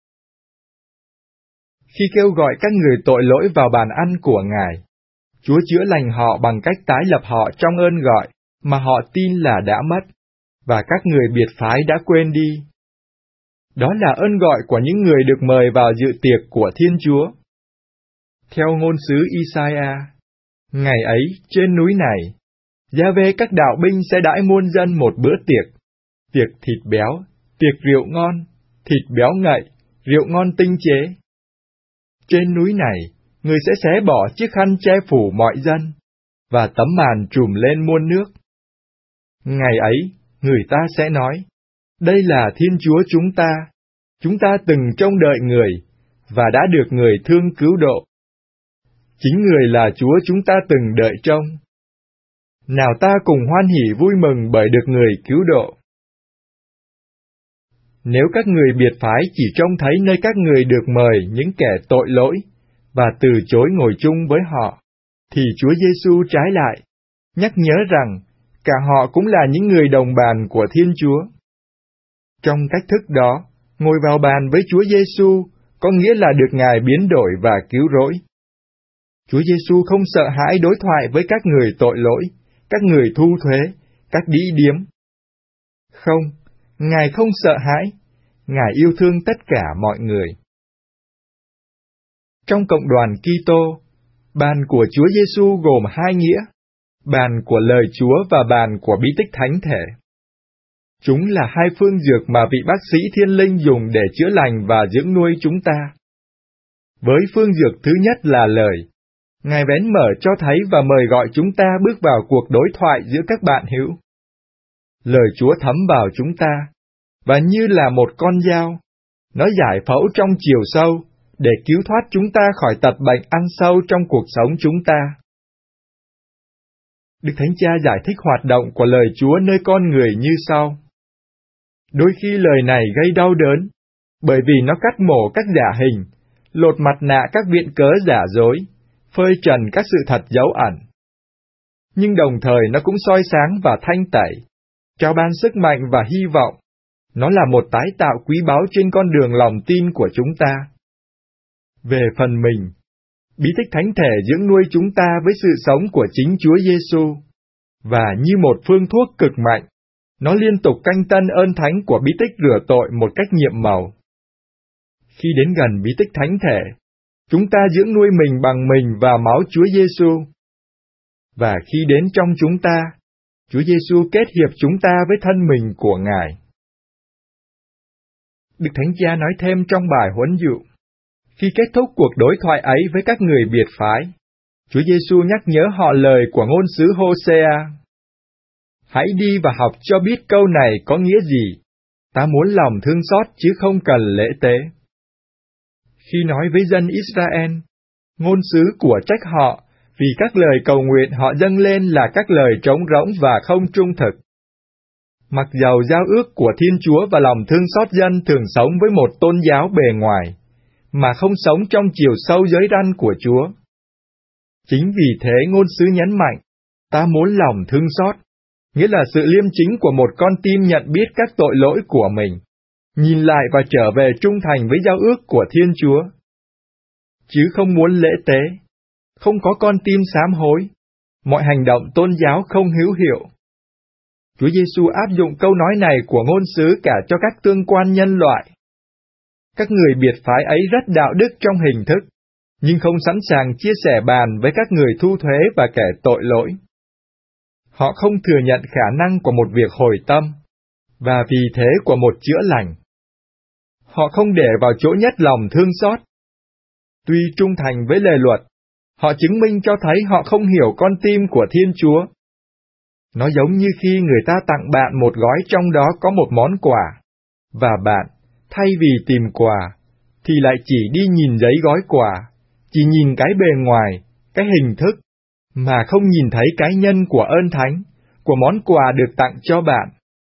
Khi kêu gọi các người tội lỗi vào bàn ăn của Ngài, Chúa chữa lành họ bằng cách tái lập họ trong ơn gọi mà họ tin là đã mất, và các người biệt phái đã quên đi. Đó là ơn gọi của những người được mời vào dự tiệc của Thiên Chúa. Theo ngôn sứ Isaiah, ngày ấy trên núi này, Gia-vê các đạo binh sẽ đãi muôn dân một bữa tiệc, tiệc thịt béo, tiệc rượu ngon, thịt béo ngậy, rượu ngon tinh chế. Trên núi này, người sẽ xé bỏ chiếc khăn che phủ mọi dân, và tấm màn trùm lên muôn nước. Ngày ấy, người ta sẽ nói, đây là Thiên Chúa chúng ta từng trông đợi người, và đã được người thương cứu độ. Chính người là Chúa chúng ta từng đợi trông. Nào ta cùng hoan hỉ vui mừng bởi được người cứu độ. Nếu các người biệt phái chỉ trông thấy nơi các người được mời những kẻ tội lỗi, và từ chối ngồi chung với họ, thì Chúa Giêsu trái lại, nhắc nhớ rằng, cả họ cũng là những người đồng bàn của Thiên Chúa. Trong cách thức đó, ngồi vào bàn với Chúa Giêsu có nghĩa là được Ngài biến đổi và cứu rỗi. Chúa Giêsu không sợ hãi đối thoại với các người tội lỗi, các người thu thuế, các đĩ điếm. Không, Ngài không sợ hãi, Ngài yêu thương tất cả mọi người. Trong cộng đoàn Kitô, bàn của Chúa Giêsu gồm hai nghĩa, bàn của lời Chúa và bàn của bí tích thánh thể. Chúng là hai phương dược mà vị bác sĩ thiên linh dùng để chữa lành và dưỡng nuôi chúng ta. Với phương dược thứ nhất là lời, Ngài vén mở cho thấy và mời gọi chúng ta bước vào cuộc đối thoại giữa các bạn hữu. Lời Chúa thấm vào chúng ta, và như là một con dao, nó giải phẫu trong chiều sâu, để cứu thoát chúng ta khỏi tật bệnh ăn sâu trong cuộc sống chúng ta. Đức Thánh Cha giải thích hoạt động của lời Chúa nơi con người như sau. Đôi khi lời này gây đau đớn, bởi vì nó cắt mổ các giả hình, lột mặt nạ các viện cớ giả dối, phơi trần các sự thật dấu ẩn. Nhưng đồng thời nó cũng soi sáng và thanh tẩy, trao ban sức mạnh và hy vọng. Nó là một tái tạo quý báu trên con đường lòng tin của chúng ta. Về phần mình, bí tích thánh thể dưỡng nuôi chúng ta với sự sống của chính Chúa Giêsu, và như một phương thuốc cực mạnh, Nó liên tục canh tân ơn thánh của bí tích rửa tội một cách nhiệm màu. Khi đến gần bí tích thánh thể, chúng ta dưỡng nuôi mình bằng mình và máu Chúa Giêsu. Và khi đến trong chúng ta, Chúa Giêsu kết hiệp chúng ta với thân mình của Ngài. Đức Thánh Cha nói thêm trong bài huấn dụ, khi kết thúc cuộc đối thoại ấy với các người biệt phái, Chúa Giêsu nhắc nhớ họ lời của ngôn sứ Hôsea. Hãy đi và học cho biết câu này có nghĩa gì. Ta muốn lòng thương xót chứ không cần lễ tế. Khi nói với dân Israel, ngôn sứ của trách họ vì các lời cầu nguyện họ dâng lên là các lời trống rỗng và không trung thực. Mặc dầu giao ước của Thiên Chúa và lòng thương xót dân thường sống với một tôn giáo bề ngoài, mà không sống trong chiều sâu giới răn của Chúa. Chính vì thế ngôn sứ nhấn mạnh, ta muốn lòng thương xót, nghĩa là sự liêm chính của một con tim nhận biết các tội lỗi của mình, nhìn lại và trở về trung thành với giao ước của Thiên Chúa. Chứ không muốn lễ tế, không có con tim sám hối, mọi hành động tôn giáo không hữu hiệu. Chúa Giêsu áp dụng câu nói này của ngôn sứ cả cho các tương quan nhân loại. Các người biệt phái ấy rất đạo đức trong hình thức, nhưng không sẵn sàng chia sẻ bàn với các người thu thuế và kẻ tội lỗi. Họ không thừa nhận khả năng của một việc hồi tâm, và vì thế của một chữa lành. Họ không để vào chỗ nhất lòng thương xót. Tuy trung thành với lề luật, họ chứng minh cho thấy họ không hiểu con tim của Thiên Chúa. Nó giống như khi người ta tặng bạn một gói trong đó có một món quà, và bạn, thay vì tìm quà, thì lại chỉ đi nhìn giấy gói quà, chỉ nhìn cái bề ngoài, cái hình thức, mà không nhìn thấy cái nhân của ơn thánh, của món quà được tặng cho bạn.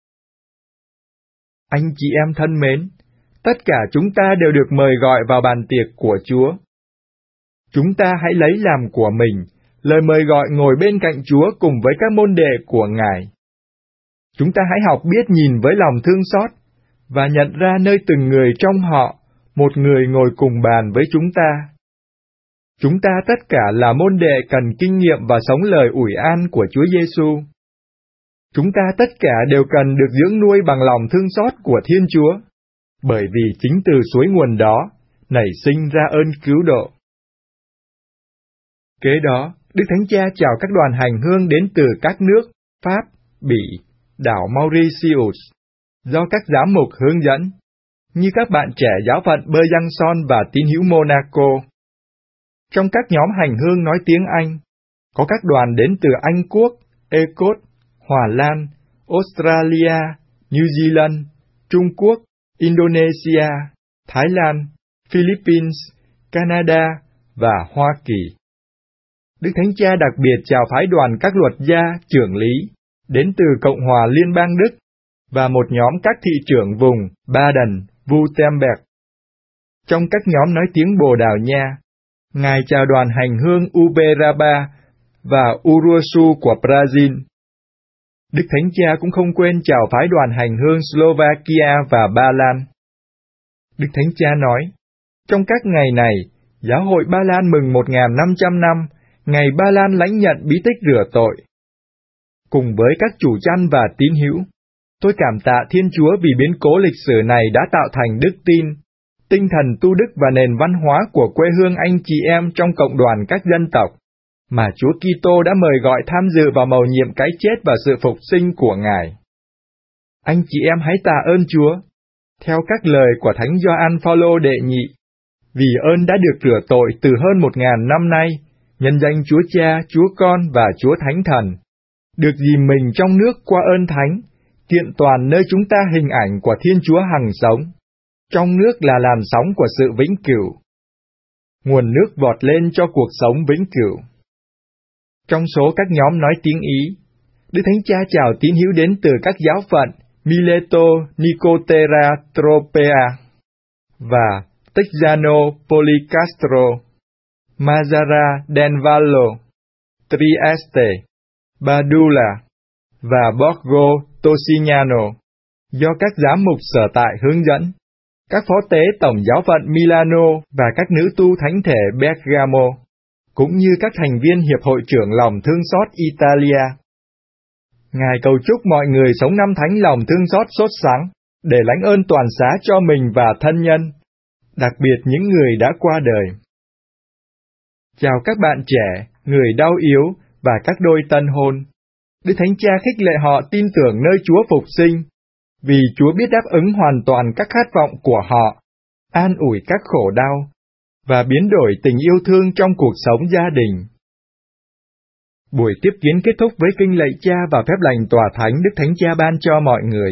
Anh chị em thân mến, tất cả chúng ta đều được mời gọi vào bàn tiệc của Chúa. Chúng ta hãy lấy làm của mình lời mời gọi ngồi bên cạnh Chúa cùng với các môn đệ của Ngài. Chúng ta hãy học biết nhìn với lòng thương xót, và nhận ra nơi từng người trong họ, một người ngồi cùng bàn với chúng ta. Chúng ta tất cả là môn đệ cần kinh nghiệm và sống lời ủi an của Chúa Giêsu. Chúng ta tất cả đều cần được dưỡng nuôi bằng lòng thương xót của Thiên Chúa, bởi vì chính từ suối nguồn đó nảy sinh ra ơn cứu độ. Kế đó, Đức Thánh Cha chào các đoàn hành hương đến từ các nước Pháp, Bỉ, đảo Mauritius, do các giám mục hướng dẫn, như các bạn trẻ giáo phận Besançon và tín hữu Monaco. Trong các nhóm hành hương nói tiếng Anh, có các đoàn đến từ Anh Quốc, Ecốt, Hòa Lan, Australia, New Zealand, Trung Quốc, Indonesia, Thái Lan, Philippines, Canada và Hoa Kỳ. Đức Thánh Cha đặc biệt chào phái đoàn các luật gia, trưởng lý, đến từ Cộng hòa Liên bang Đức, và một nhóm các thị trưởng vùng Baden-Württemberg. Trong các nhóm nói tiếng Bồ Đào Nha, Ngài chào đoàn hành hương Uberaba và Uruçu của Brazil. Đức Thánh Cha cũng không quên chào phái đoàn hành hương Slovakia và Ba Lan. Đức Thánh Cha nói, trong các ngày này, Giáo hội Ba Lan mừng 1.500 năm, ngày Ba Lan lãnh nhận bí tích rửa tội. Cùng với các chủ chăn và tín hữu, tôi cảm tạ Thiên Chúa vì biến cố lịch sử này đã tạo thành đức tin, tinh thần tu đức và nền văn hóa của quê hương anh chị em trong cộng đoàn các dân tộc, mà Chúa Kitô đã mời gọi tham dự vào mầu nhiệm cái chết và sự phục sinh của Ngài. Anh chị em hãy tạ ơn Chúa, theo các lời của Thánh Gioan Phaolô đệ nhị, vì ơn đã được rửa tội từ hơn 1.000 năm nay, nhân danh Chúa Cha, Chúa Con và Chúa Thánh Thần, được dìm mình trong nước qua ơn Thánh, kiện toàn nơi chúng ta hình ảnh của Thiên Chúa hằng sống. Trong nước là làn sóng của sự vĩnh cửu. Nguồn nước vọt lên cho cuộc sống vĩnh cửu. Trong số các nhóm nói tiếng Ý, Đức Thánh Cha chào tín hữu đến từ các giáo phận Mileto, Nicotera, Tropea và Texano, Policastro, Mazara del Vallo, Trieste, Padula và Borgo Tossignano, do các giám mục sở tại hướng dẫn, các phó tế tổng giáo phận Milano và các nữ tu thánh thể Bergamo, cũng như các thành viên Hiệp hội trưởng lòng thương xót Italia. Ngài cầu chúc mọi người sống năm thánh lòng thương xót sốt sắng, để lãnh ơn toàn xá cho mình và thân nhân, đặc biệt những người đã qua đời. Chào các bạn trẻ, người đau yếu và các đôi tân hôn. Đức Thánh Cha khích lệ họ tin tưởng nơi Chúa phục sinh, vì Chúa biết đáp ứng hoàn toàn các khát vọng của họ, an ủi các khổ đau, và biến đổi tình yêu thương trong cuộc sống gia đình. Buổi tiếp kiến kết thúc với kinh lạy Cha và phép lành tòa thánh Đức Thánh Cha ban cho mọi người.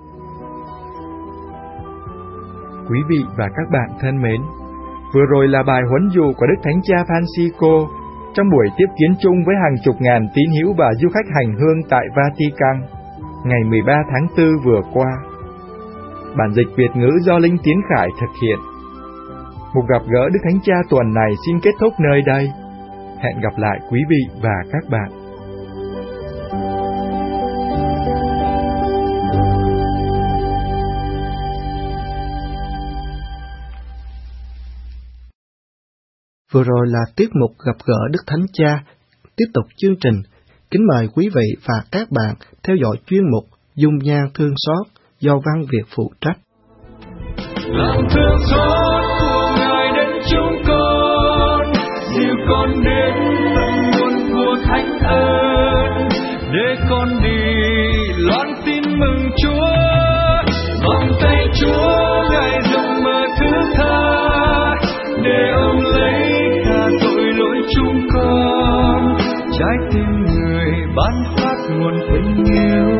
Quý vị và các bạn thân mến, vừa rồi là bài huấn dụ của Đức Thánh Cha Francisco trong buổi tiếp kiến chung với hàng chục ngàn tín hữu và du khách hành hương tại Vatican, ngày 13 tháng 4 vừa qua. Bản dịch Việt ngữ do Linh Tiến Khải thực hiện. Mục gặp gỡ Đức Thánh Cha tuần này xin kết thúc nơi đây. Hẹn gặp lại quý vị và các bạn. Vừa rồi là tiết mục gặp gỡ Đức Thánh Cha. Tiếp tục chương trình, kính mời quý vị và các bạn theo dõi chuyên mục Dung nhan thương xót do Văn Việt phụ trách. Lòng thương xót của Ngài đến chúng con, dìu con đến tận nguồn của thánh ơn, để con đi loan tin mừng Chúa. Vòng tay Chúa Ngài rộng mở thứ tha, để ôm lấy cả tội lỗi chúng con. Trái tim người ban phát nguồn tình yêu.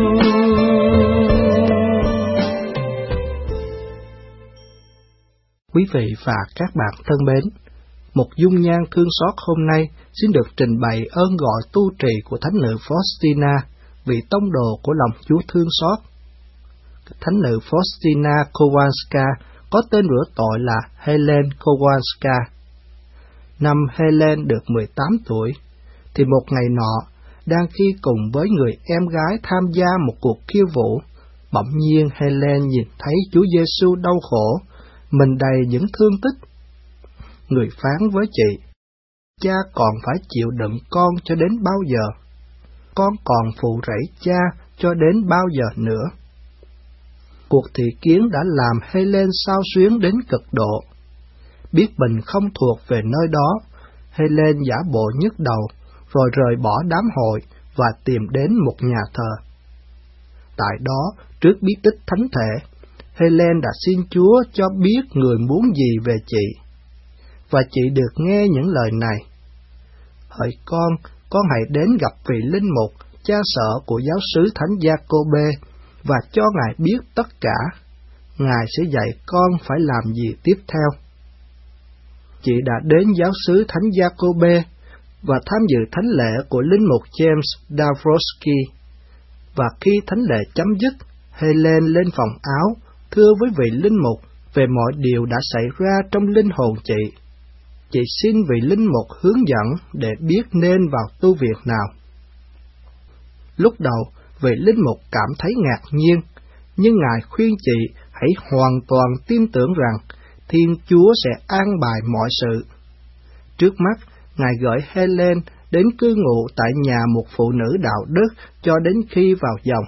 Quý vị và các bạn thân mến, một dung nhan thương xót hôm nay xin được trình bày ơn gọi tu trì của Thánh nữ Faustina, vị tông đồ của lòng Chúa thương xót. Thánh nữ Faustina Kowalska có tên rửa tội là Helen Kowalska. Năm Helen được 18 tuổi, thì một ngày nọ, đang khi cùng với người em gái tham gia một cuộc khiêu vũ, bỗng nhiên Helen nhìn thấy Chúa Giêsu đau khổ, mình đầy những thương tích. Người phán với chị, cha còn phải chịu đựng con cho đến bao giờ? Con còn phụ rẫy cha cho đến bao giờ nữa? Cuộc thị kiến đã làm Helen xao xuyến đến cực độ. Biết mình không thuộc về nơi đó, Helen giả bộ nhức đầu, rồi rời bỏ đám hội và tìm đến một nhà thờ. Tại đó, trước bí tích thánh thể, Helen đã xin Chúa cho biết người muốn gì về chị, và chị được nghe những lời này: Hỡi con hãy đến gặp vị linh mục, cha sở của giáo xứ Thánh Giacôbê, và cho Ngài biết tất cả. Ngài sẽ dạy con phải làm gì tiếp theo. Chị đã đến giáo xứ Thánh Giacôbê và tham dự thánh lễ của linh mục James Dabrowski. Và khi thánh lễ chấm dứt, Helen lên phòng áo, thưa với vị linh mục về mọi điều đã xảy ra trong linh hồn chị. Chị xin vị linh mục hướng dẫn để biết nên vào tu việc nào. Lúc đầu, vị linh mục cảm thấy ngạc nhiên, nhưng Ngài khuyên chị hãy hoàn toàn tin tưởng rằng Thiên Chúa sẽ an bài mọi sự. Trước mắt, Ngài gửi Helen đến cư ngụ tại nhà một phụ nữ đạo đức cho đến khi vào dòng.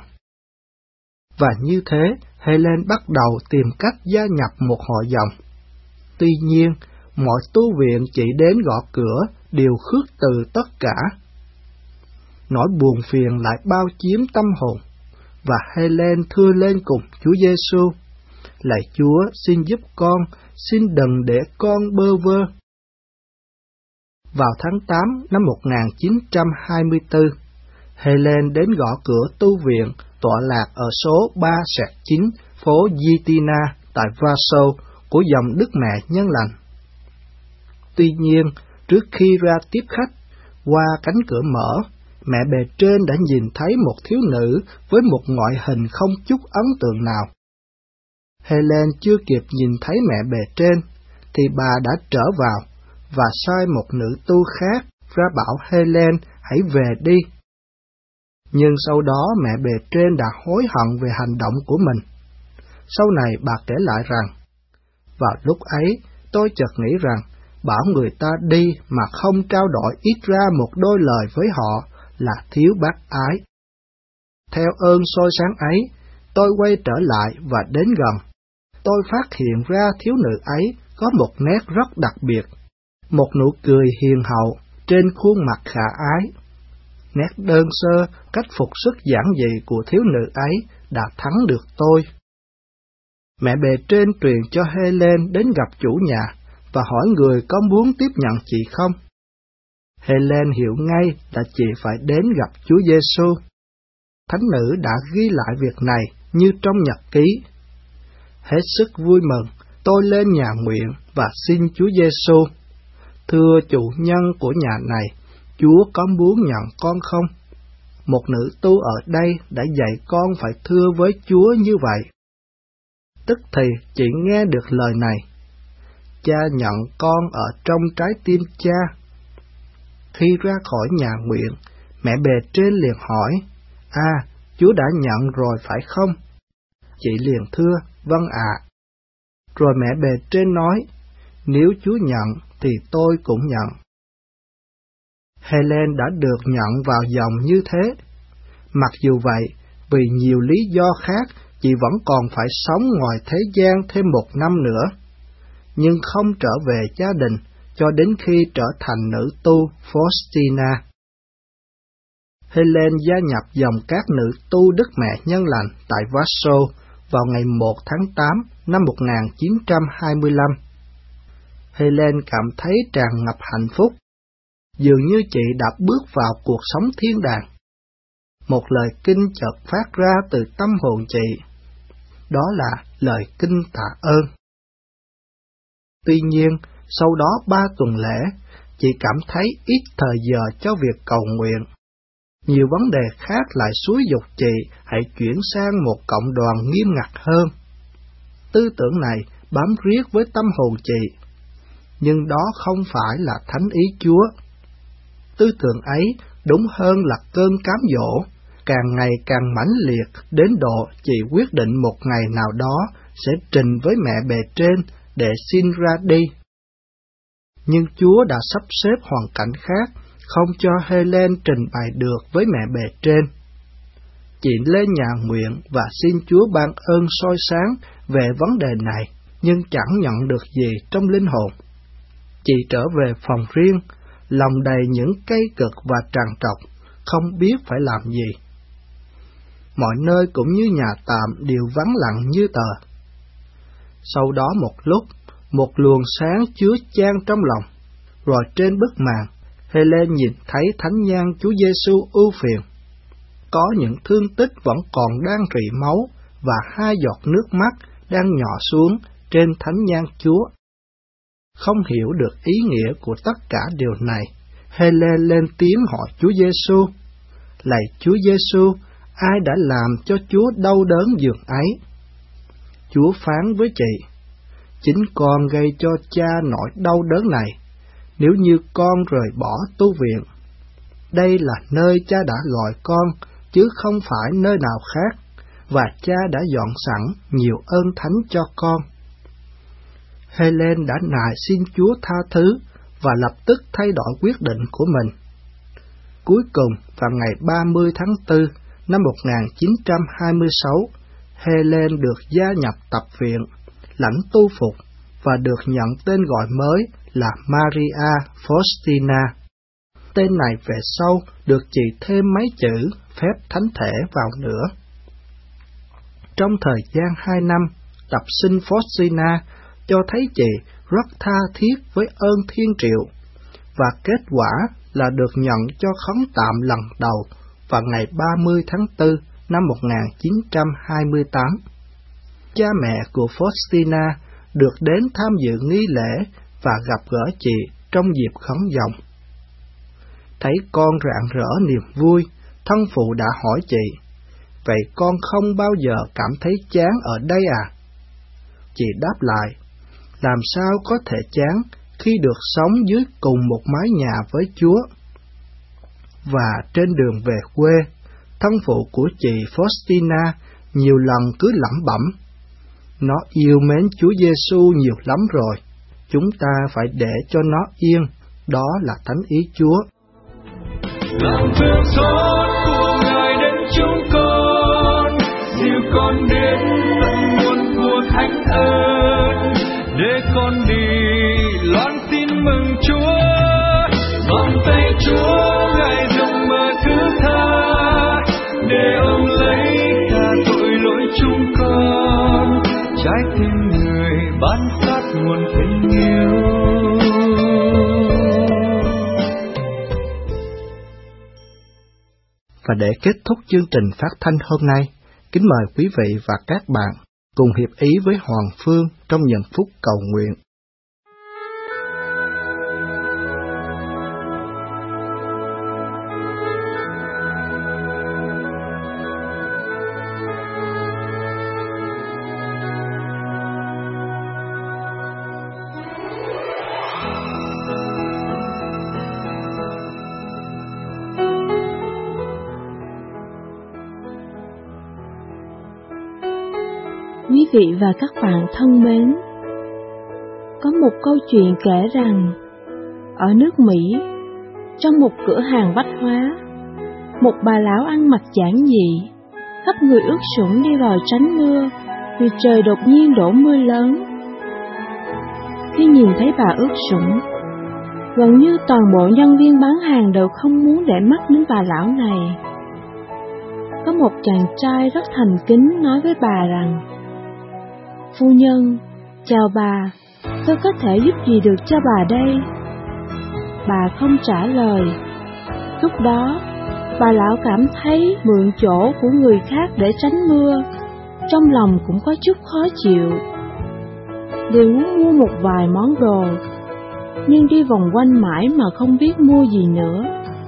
Và như thế, Helen bắt đầu tìm cách gia nhập một hội dòng. Tuy nhiên, mọi tu viện chị đến gõ cửa đều khước từ tất cả. Nỗi buồn phiền lại bao chiếm tâm hồn, và Helen thưa lên cùng Chúa Giêsu: Lạy Chúa, xin giúp con, xin đừng để con bơ vơ. Vào tháng 8 năm 1924, Helen đến gõ cửa tu viện tọa lạc ở số 3/9 phố Gitina tại Warsaw của dòng Đức Mẹ Nhân Lành. Tuy nhiên, trước khi ra tiếp khách, qua cánh cửa mở, mẹ bề trên đã nhìn thấy một thiếu nữ với một ngoại hình không chút ấn tượng nào. Helen chưa kịp nhìn thấy mẹ bề trên, thì bà đã trở vào và sai một nữ tu khác ra bảo Helen hãy về đi. Nhưng sau đó mẹ bề trên đã hối hận về hành động của mình. Sau này bà kể lại rằng, vào lúc ấy tôi chợt nghĩ rằng bảo người ta đi mà không trao đổi ít ra một đôi lời với họ là thiếu bác ái. Theo ơn soi sáng ấy, tôi quay trở lại và đến gần. Tôi phát hiện ra thiếu nữ ấy có một nét rất đặc biệt, một nụ cười hiền hậu trên khuôn mặt khả ái. Nét đơn sơ, cách phục sức giản dị của thiếu nữ ấy đã thắng được tôi. Mẹ bề trên truyền cho Helen đến gặp chủ nhà và hỏi người có muốn tiếp nhận chị không. Helen hiểu ngay là chị phải đến gặp Chúa Giêsu. Thánh nữ đã ghi lại việc này như trong nhật ký. Hết sức vui mừng, tôi lên nhà nguyện và xin Chúa Giêsu: thưa chủ nhân của nhà này, Chúa có muốn nhận con không? Một nữ tu ở đây đã dạy con phải thưa với Chúa như vậy. Tức thì chị nghe được lời này: cha nhận con ở trong trái tim cha. Khi ra khỏi nhà nguyện, mẹ bề trên liền hỏi: Chúa đã nhận rồi phải không? Chị liền thưa: vâng ạ. Rồi mẹ bề trên nói: nếu Chúa nhận thì tôi cũng nhận. Helen đã được nhận vào dòng như thế. Mặc dù vậy, vì nhiều lý do khác, chị vẫn còn phải sống ngoài thế gian thêm 1 năm nữa, nhưng không trở về gia đình cho đến khi trở thành nữ tu Faustina. Helen gia nhập dòng các nữ tu Đức Mẹ Nhân Lành tại Warsaw vào ngày 1 tháng 8 năm 1925. Helen cảm thấy tràn ngập hạnh phúc, dường như chị đã bước vào cuộc sống thiên đàng. Một lời kinh chợt phát ra từ tâm hồn chị, đó là lời kinh tạ ơn. Tuy nhiên, sau đó 3 tuần lễ, chị cảm thấy ít thời giờ cho việc cầu nguyện. Nhiều vấn đề khác lại xúi giục chị hãy chuyển sang một cộng đoàn nghiêm ngặt hơn. Tư tưởng này bám riết với tâm hồn chị, nhưng đó không phải là thánh ý Chúa. Tư tưởng ấy đúng hơn là cơn cám dỗ, càng ngày càng mãnh liệt đến độ chị quyết định một ngày nào đó sẽ trình với mẹ bề trên để xin ra đi. Nhưng Chúa đã sắp xếp hoàn cảnh khác, không cho Helen trình bày được với mẹ bề trên. Chị lên nhà nguyện và xin Chúa ban ơn soi sáng về vấn đề này, nhưng chẳng nhận được gì trong linh hồn. Chị trở về phòng riêng, lòng đầy những cây cực và trằn trọc, không biết phải làm gì. Mọi nơi cũng như nhà tạm đều vắng lặng như tờ. Sau đó một lúc, một luồng sáng chứa chan trong lòng, rồi trên bức màn, Helen nhìn thấy thánh nhang Chúa Giêsu ưu phiền. Có những thương tích vẫn còn đang rỉ máu và 2 giọt nước mắt đang nhỏ xuống trên thánh nhang Chúa. Không hiểu được ý nghĩa của tất cả điều này, Helen lên tiếng hỏi Chúa Giêsu: lạy Chúa Giêsu, ai đã làm cho Chúa đau đớn dường ấy? Chúa phán với chị: chính con gây cho cha nỗi đau đớn này, nếu như con rời bỏ tu viện. Đây là nơi cha đã gọi con, chứ không phải nơi nào khác, và cha đã dọn sẵn nhiều ơn thánh cho con. Helen đã nài xin Chúa tha thứ và lập tức thay đổi quyết định của mình. Cuối cùng, vào ngày 30 tháng 4 năm 1926, Helen được gia nhập tập viện, lãnh tu phục và được nhận tên gọi mới là Maria Faustina. Tên này về sau được chị thêm mấy chữ phép thánh thể vào nữa. Trong thời gian 2 năm, tập sinh Faustina cho thấy chị rất tha thiết với ơn thiên triệu, và kết quả là được nhận cho khấn tạm lần đầu vào ngày 30 tháng 4 năm 1928. Cha mẹ của Faustina được đến tham dự nghi lễ và gặp gỡ chị trong dịp khấn vòng. Thấy con rạng rỡ niềm vui, thân phụ đã hỏi chị: vậy con không bao giờ cảm thấy chán ở đây à? Chị đáp lại: làm sao có thể chán khi được sống dưới cùng một mái nhà với Chúa? Và trên đường về quê, thân phụ của chị Faustina nhiều lần cứ lẩm bẩm: nó yêu mến Chúa Giêsu nhiều lắm rồi, chúng ta phải để cho nó yên, đó là thánh ý Chúa. Lòng thương xót của Ngài đến chúng con. dìu con đến tận nguồn của thánh ơn, để con đi loan tin mừng Chúa. Vòng tay Chúa Ngài rộng mở thứ tha, để ông lấy cả tội lỗi chúng con, trái tim người ban phát nguồn tình yêu. Và để kết thúc chương trình phát thanh hôm nay, kính mời quý vị và các bạn cùng hiệp ý với Hoàng Phương trong những phút cầu nguyện. Quý vị và các bạn thân mến, có một câu chuyện kể rằng, ở nước Mỹ, trong một cửa hàng bách hóa, một bà lão ăn mặc giản dị, khắp người ướt sũng đi vào tránh mưa vì trời đột nhiên đổ mưa lớn. Khi nhìn thấy bà ướt sũng, gần như toàn bộ nhân viên bán hàng đều không muốn để mắt đến bà lão này. Có một chàng trai rất thành kính nói với bà rằng: "Phu nhân, chào bà, tôi có thể giúp gì được cho bà đây?" Bà không trả lời. Lúc đó, bà lão cảm thấy mượn chỗ của người khác để tránh mưa, trong lòng cũng có chút khó chịu. Đều muốn mua một vài món đồ, nhưng đi vòng quanh mãi mà không biết mua gì nữa.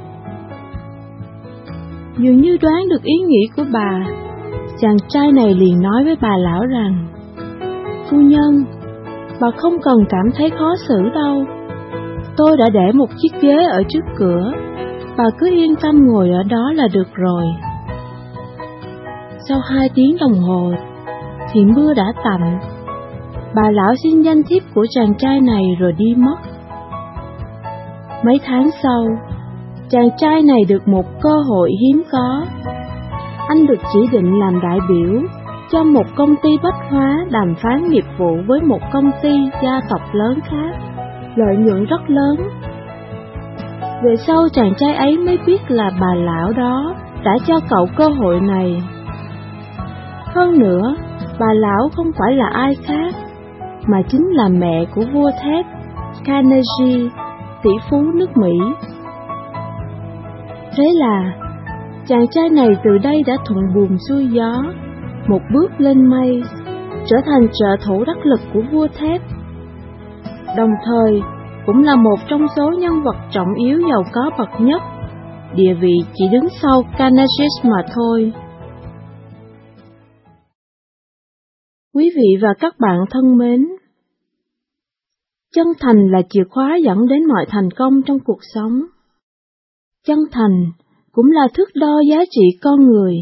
Dường như đoán được ý nghĩ của bà, chàng trai này liền nói với bà lão rằng: "Phu nhân, bà không cần cảm thấy khó xử đâu. Tôi đã để một chiếc ghế ở trước cửa, bà cứ yên tâm ngồi ở đó là được rồi." Sau 2 tiếng đồng hồ thì mưa đã tạnh. Bà lão xin danh thiếp của chàng trai này rồi đi mất. Mấy tháng sau, chàng trai này được một cơ hội hiếm có. Anh được chỉ định làm đại biểu cho một công ty bách hóa đàm phán nghiệp vụ với một công ty gia tộc lớn khác, lợi nhuận rất lớn. Về sau chàng trai ấy mới biết là bà lão đó đã cho cậu cơ hội này. Hơn nữa, bà lão không phải là ai khác, mà chính là mẹ của vua thép Carnegie, tỷ phú nước Mỹ. Thế là, chàng trai này từ đây đã thuận buồm xuôi gió, một bước lên mây, trở thành trợ thủ đắc lực của vua thép. Đồng thời, cũng là một trong số nhân vật trọng yếu giàu có bậc nhất, địa vị chỉ đứng sau Carnegie mà thôi. Quý vị và các bạn thân mến, chân thành là chìa khóa dẫn đến mọi thành công trong cuộc sống. Chân thành cũng là thước đo giá trị con người.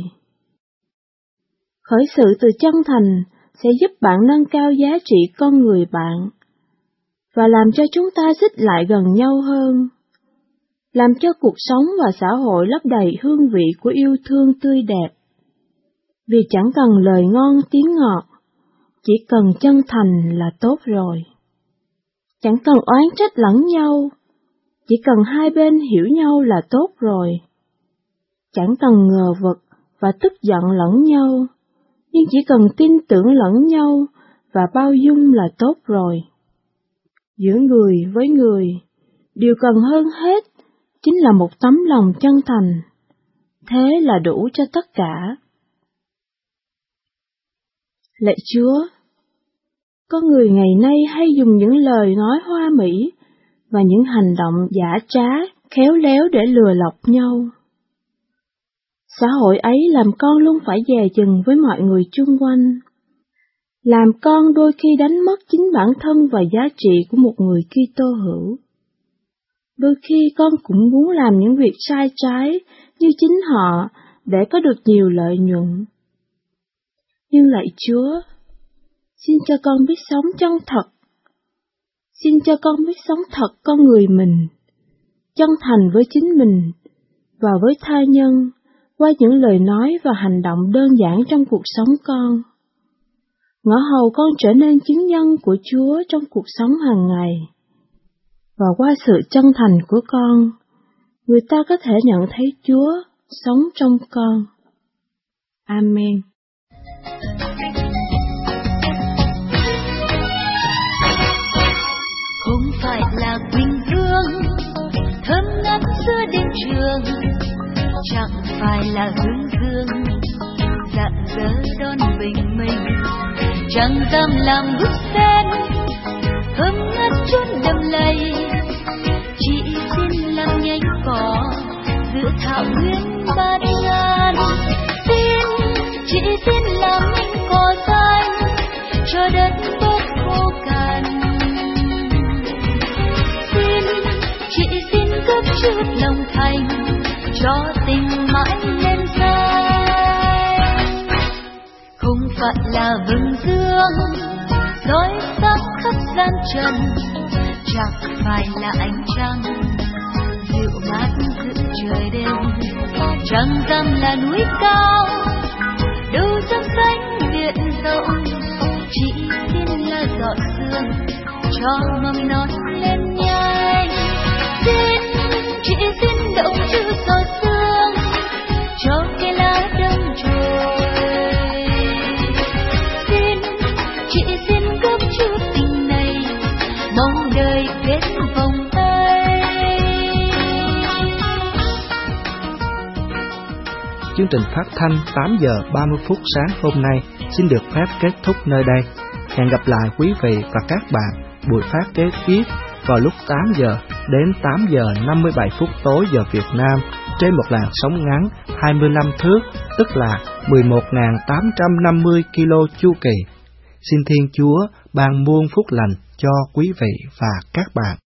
Khởi sự từ chân thành sẽ giúp bạn nâng cao giá trị con người bạn, và làm cho chúng ta xích lại gần nhau hơn, làm cho cuộc sống và xã hội lấp đầy hương vị của yêu thương tươi đẹp. Vì chẳng cần lời ngon tiếng ngọt, chỉ cần chân thành là tốt rồi. Chẳng cần oán trách lẫn nhau, chỉ cần hai bên hiểu nhau là tốt rồi. Chẳng cần ngờ vực và tức giận lẫn nhau, nhưng chỉ cần tin tưởng lẫn nhau và bao dung là tốt rồi. Giữa người với người, điều cần hơn hết chính là một tấm lòng chân thành. Thế là đủ cho tất cả. Lạy Chúa, có người ngày nay hay dùng những lời nói hoa mỹ và những hành động giả trá, khéo léo để lừa lọc nhau. Xã hội ấy làm con luôn phải dè chừng với mọi người chung quanh. Làm con đôi khi đánh mất chính bản thân và giá trị của một người Kitô hữu. Đôi khi con cũng muốn làm những việc sai trái như chính họ để có được nhiều lợi nhuận. Nhưng lạy Chúa, xin cho con biết sống chân thật. Xin cho con biết sống thật con người mình, chân thành với chính mình và với tha nhân, qua những lời nói và hành động đơn giản trong cuộc sống con. Ngõ hầu con trở nên chứng nhân của Chúa trong cuộc sống hàng ngày. Và qua sự chân thành của con, người ta có thể nhận thấy Chúa sống trong con. Amen. Không phải là quỳnh hương thơm ngát giữa đêm trường, chẳng phải là hương dương rạng rỡ đón bình minh, chẳng dám làm bức sen thơm ngát chốn đầm lầy, chỉ xin làm nhánh cỏ giữa thảo nguyên bát ngát. Chỉ xin làm nhánh cỏ xanh cho đất bớt khô cằn. Chỉ xin góp chút lòng thành cho tình mãi lên dài. Không phải là vầng dương soi sáng khắp gian trần, chẳng phải là ánh trăng dịu mát giữa trời đêm, chẳng dám là núi cao đâu dám sánh biển rộng, chỉ xin là giọt sương cho mầm non lên nhanh. Chỉ xin động chữ giọt sương cho cây lá đông trồi. Chỉ xin góp chút tình này, mong đời kết vòng tay. Chương trình phát thanh 8 giờ 30 phút sáng hôm nay xin được phép kết thúc nơi đây. Hẹn gặp lại quý vị và các bạn buổi phát kế tiếp vào lúc 8 giờ đến 8 giờ 57 phút tối giờ Việt Nam trên một làn sóng ngắn 25 thước, tức là 11.850 kilo chu kỳ. Xin Thiên Chúa ban muôn phúc lành cho quý vị và các bạn.